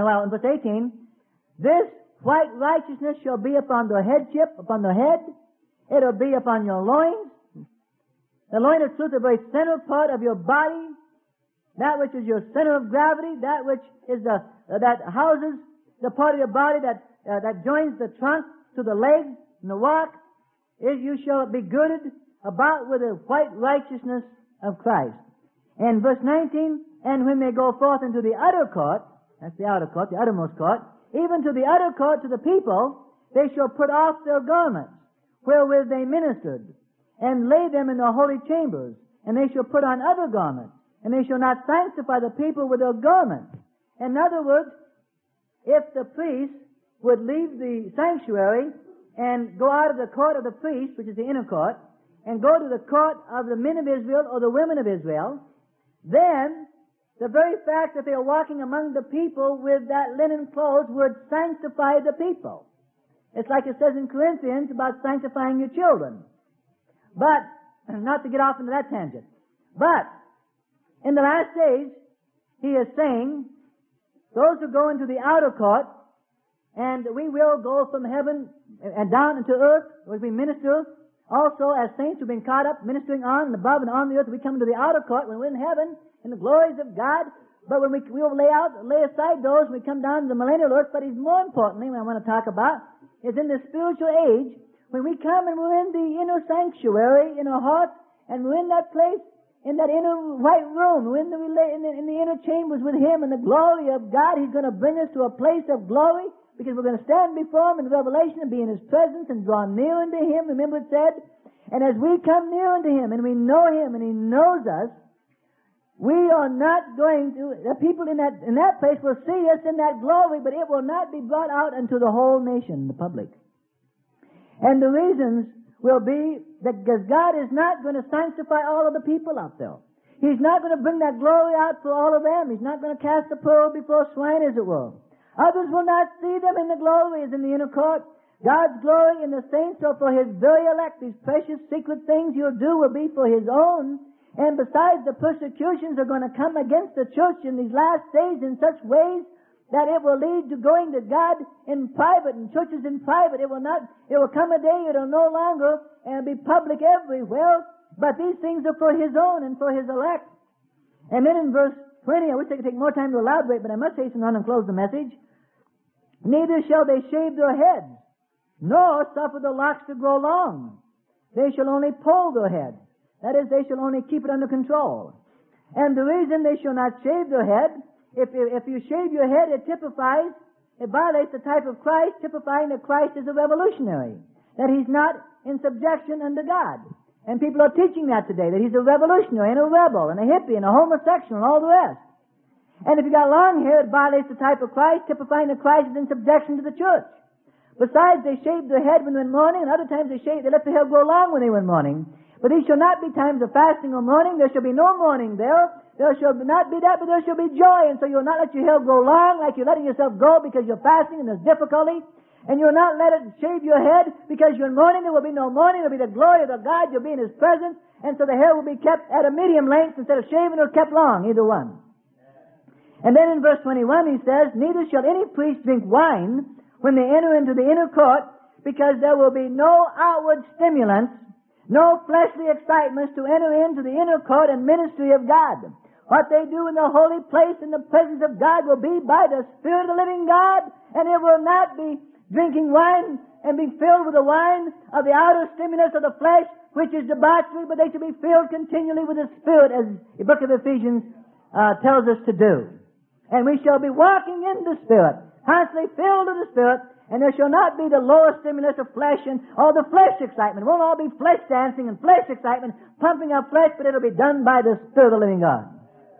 Speaker 1: this white righteousness shall be upon the headship, upon the head. It'll be upon your loins. The loin of truth, the very center part of your body, that which is your center of gravity, that which is that houses the part of your body that joins the trunk to the legs and the walk, is you shall be girded about with the white righteousness of Christ. And verse 19, and when they go forth into the outer court, that's the outer court, the uttermost court, even to the outer court to the people, they shall put off their garments, wherewith they ministered, and lay them in the holy chambers, and they shall put on other garments, and they shall not sanctify the people with their garments. In other words, if the priest would leave the sanctuary and go out of the court of the priest, which is the inner court, and go to the court of the men of Israel or the women of Israel, then the very fact that they are walking among the people with that linen clothes would sanctify the people. It's like it says in Corinthians about sanctifying your children. But, not to get off into that tangent, but in the last days, he is saying, those who go into the outer court, and we will go from heaven and down into earth, as we minister, also as saints who've been caught up, ministering on and above and on the earth, we come into the outer court when we're in heaven, in the glories of God. But when we will lay aside those when we come down to the millennial earth. But more importantly, what I want to talk about is in the spiritual age, when we come and we're in the inner sanctuary in our hearts, and we're in that place, in that inner white room, we're in the inner chambers with Him in the glory of God, He's going to bring us to a place of glory, because we're going to stand before Him in Revelation and be in His presence and draw near unto Him. Remember it said, and as we come near unto Him and we know Him and He knows us, we are not going to, the people in that place will see us in that glory, but it will not be brought out unto the whole nation, the public. And the reasons will be that because God is not going to sanctify all of the people out there. He's not going to bring that glory out for all of them. He's not going to cast the pearl before swine, as it were. Others will not see them in the glory as in the inner court. God's glory in the saints are for His very elect. These precious secret things He'll do will be for His own. And besides, the persecutions are going to come against the church in these last days in such ways that it will lead to going to God in private and churches in private. It will come a day it'll no longer be public everywhere. But these things are for His own and for His elect. And then in verse 20, I wish I could take more time to elaborate, but I must hasten on and close the message. Neither shall they shave their heads, nor suffer the locks to grow long. They shall only poll their heads. That is, they shall only keep it under control. And the reason they shall not shave their head, if you shave your head, it violates the type of Christ, typifying that Christ is a revolutionary, that He's not in subjection unto God. And people are teaching that today, that He's a revolutionary and a rebel and a hippie and a homosexual and all the rest. And if you got long hair, it violates the type of Christ, typifying that Christ is in subjection to the church. Besides, they shave their head when they went mourning, and other times they let the hair grow long when they went mourning. But these shall not be times of fasting or mourning. There shall be no mourning there. There shall not be that, but there shall be joy. And so you'll not let your hair grow long like you're letting yourself go because you're fasting and there's difficulty. And you'll not let it shave your head because you're in mourning. There will be no mourning. There will be the glory of the God. You'll be in His presence. And so the hair will be kept at a medium length instead of shaving or kept long, either one. And then in verse 21 he says, neither shall any priest drink wine when they enter into the inner court, because there will be no outward stimulants, no fleshly excitements to enter into the inner court and ministry of God. What they do in the holy place in the presence of God will be by the Spirit of the living God, and it will not be drinking wine and being filled with the wine of the outer stimulus of the flesh, which is debauchery, but they shall be filled continually with the Spirit, as the book of Ephesians tells us to do. And we shall be walking in the Spirit, constantly filled with the Spirit, and there shall not be the lower stimulus of flesh and all the flesh excitement. It won't all be flesh dancing and flesh excitement, pumping up flesh, but it'll be done by the Spirit of the living God.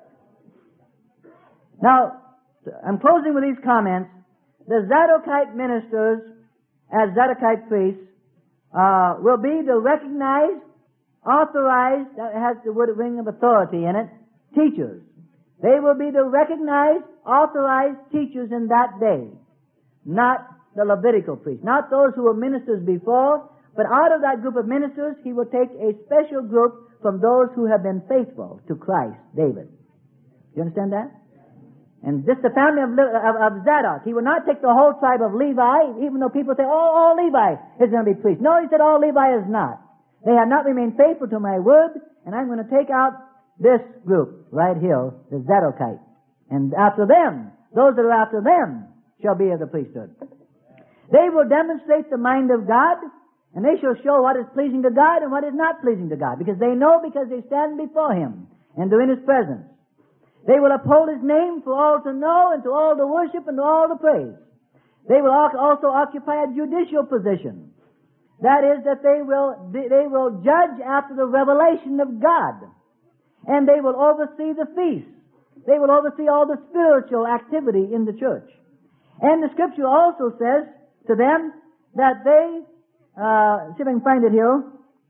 Speaker 1: Now, I'm closing with these comments. The Zadokite ministers, as Zadokite priests, will be the recognized, authorized, that has the word ring of authority in it, teachers. They will be the recognized, authorized teachers in that day. Not the Levitical priests. Not those who were ministers before, but out of that group of ministers, He will take a special group from those who have been faithful to Christ, David. You understand that? And just the family of Zadok. He will not take the whole tribe of Levi, even though people say, all Levi is going to be priests. No, He said all Levi is not. They have not remained faithful to my word, and I'm going to take out this group right here, the Zadokite. And after them, those that are after them shall be of the priesthood. They will demonstrate the mind of God, and they shall show what is pleasing to God and what is not pleasing to God, because they know, because they stand before Him and they're in His presence. They will uphold His name for all to know and to all to worship and to all to praise. They will also occupy a judicial position. That is, that they will judge after the revelation of God. And they will oversee the feasts. They will oversee all the spiritual activity in the church. And the Scripture also says to them that they, see if I can find it here.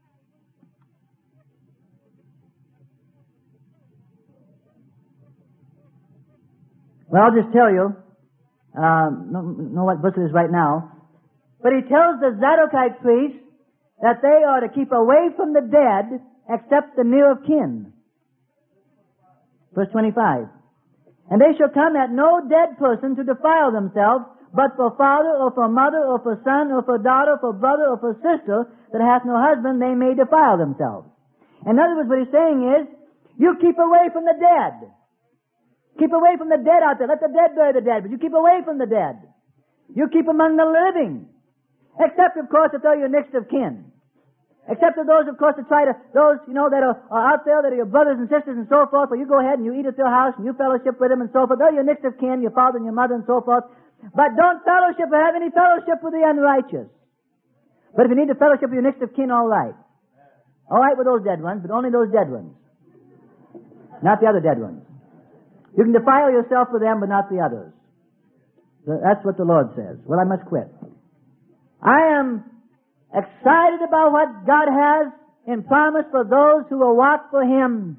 Speaker 1: Well, I'll just tell you, know what verse it is right now. But he tells the Zadokite priests that they are to keep away from the dead except the near of kin. Verse 25. And they shall come at no dead person to defile themselves, but for father or for mother or for son or for daughter, for brother or for sister that hath no husband, they may defile themselves. In other words, what he's saying is, you keep away from the dead. Keep away from the dead out there. Let the dead bury the dead, but you keep away from the dead. You keep among the living. Except, of course, if they're your next of kin. Except for those, of course, that that are out there, that are your brothers and sisters and so forth, where you go ahead and you eat at their house and you fellowship with them and so forth. They're your next of kin, your father and your mother and so forth. But don't fellowship or have any fellowship with the unrighteous. But if you need to fellowship with your next of kin, all right. All right with those dead ones, but only those dead ones. Not the other dead ones. You can defile yourself with them, but not the others. That's what the Lord says. Well, I must quit. I am excited about what God has in promise for those who will walk for Him.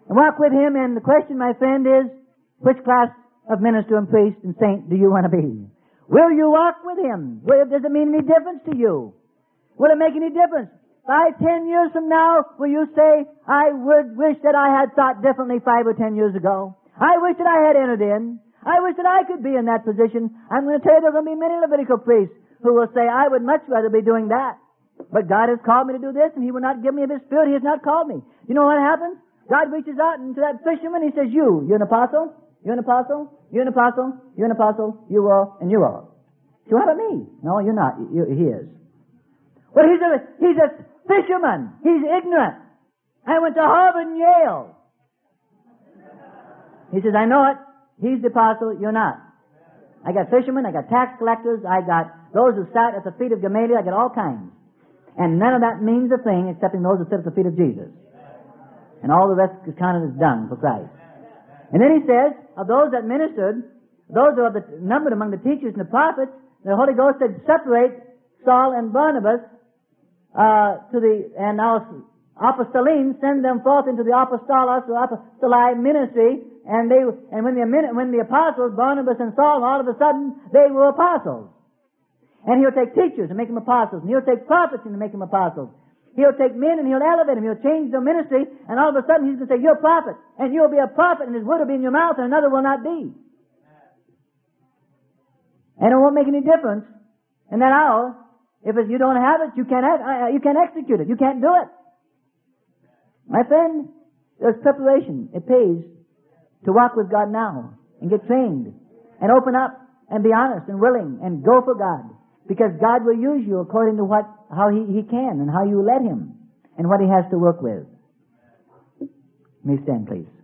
Speaker 1: and walk with Him. And the question, my friend, is, which class of minister and priest and saint do you want to be? Will you walk with Him? Does it mean any difference to you? Will it make any difference? 5, 10 years from now, will you say, I would wish that I had thought differently 5 or 10 years ago? I wish that I had entered in. I wish that I could be in that position. I'm going to tell you there are going to be many Levitical priests who will say, I would much rather be doing that. But God has called me to do this, and He will not give me of His Spirit. He has not called me. You know what happens? God reaches out into that fisherman. He says, you're an apostle? You're an apostle? You're an apostle? You're an apostle? You are, and you are. So what about me? No, you're not. He is. Well, he's a fisherman. He's ignorant. I went to Harvard and Yale. He says, I know it. He's the apostle. You're not. I got fishermen. I got tax collectors. I got those who sat at the feet of Gamaliel. I got all kinds. And none of that means a thing excepting those who sit at the feet of Jesus. And all the rest is counted as done for Christ. And then he says, of those that ministered, those who are numbered among the teachers and the prophets, the Holy Ghost said, separate Saul and Barnabas and our apostolines, send them forth into the apostolos or apostoli ministry, and when the apostles, Barnabas and Saul, all of a sudden they were apostles. And He'll take teachers and make them apostles, and He'll take prophets and make them apostles. He'll take men and He'll elevate them. He'll change their ministry, and all of a sudden He's going to say, you're a prophet, and you'll be a prophet, and His word will be in your mouth, and another will not be. And it won't make any difference in that hour. If you don't have it, you can't execute it. You can't do it. My friend, there's preparation. It pays to walk with God now and get trained and open up and be honest and willing and go for God, because God will use you according to how He can and how you let Him and what He has to work with. Let me stand, please.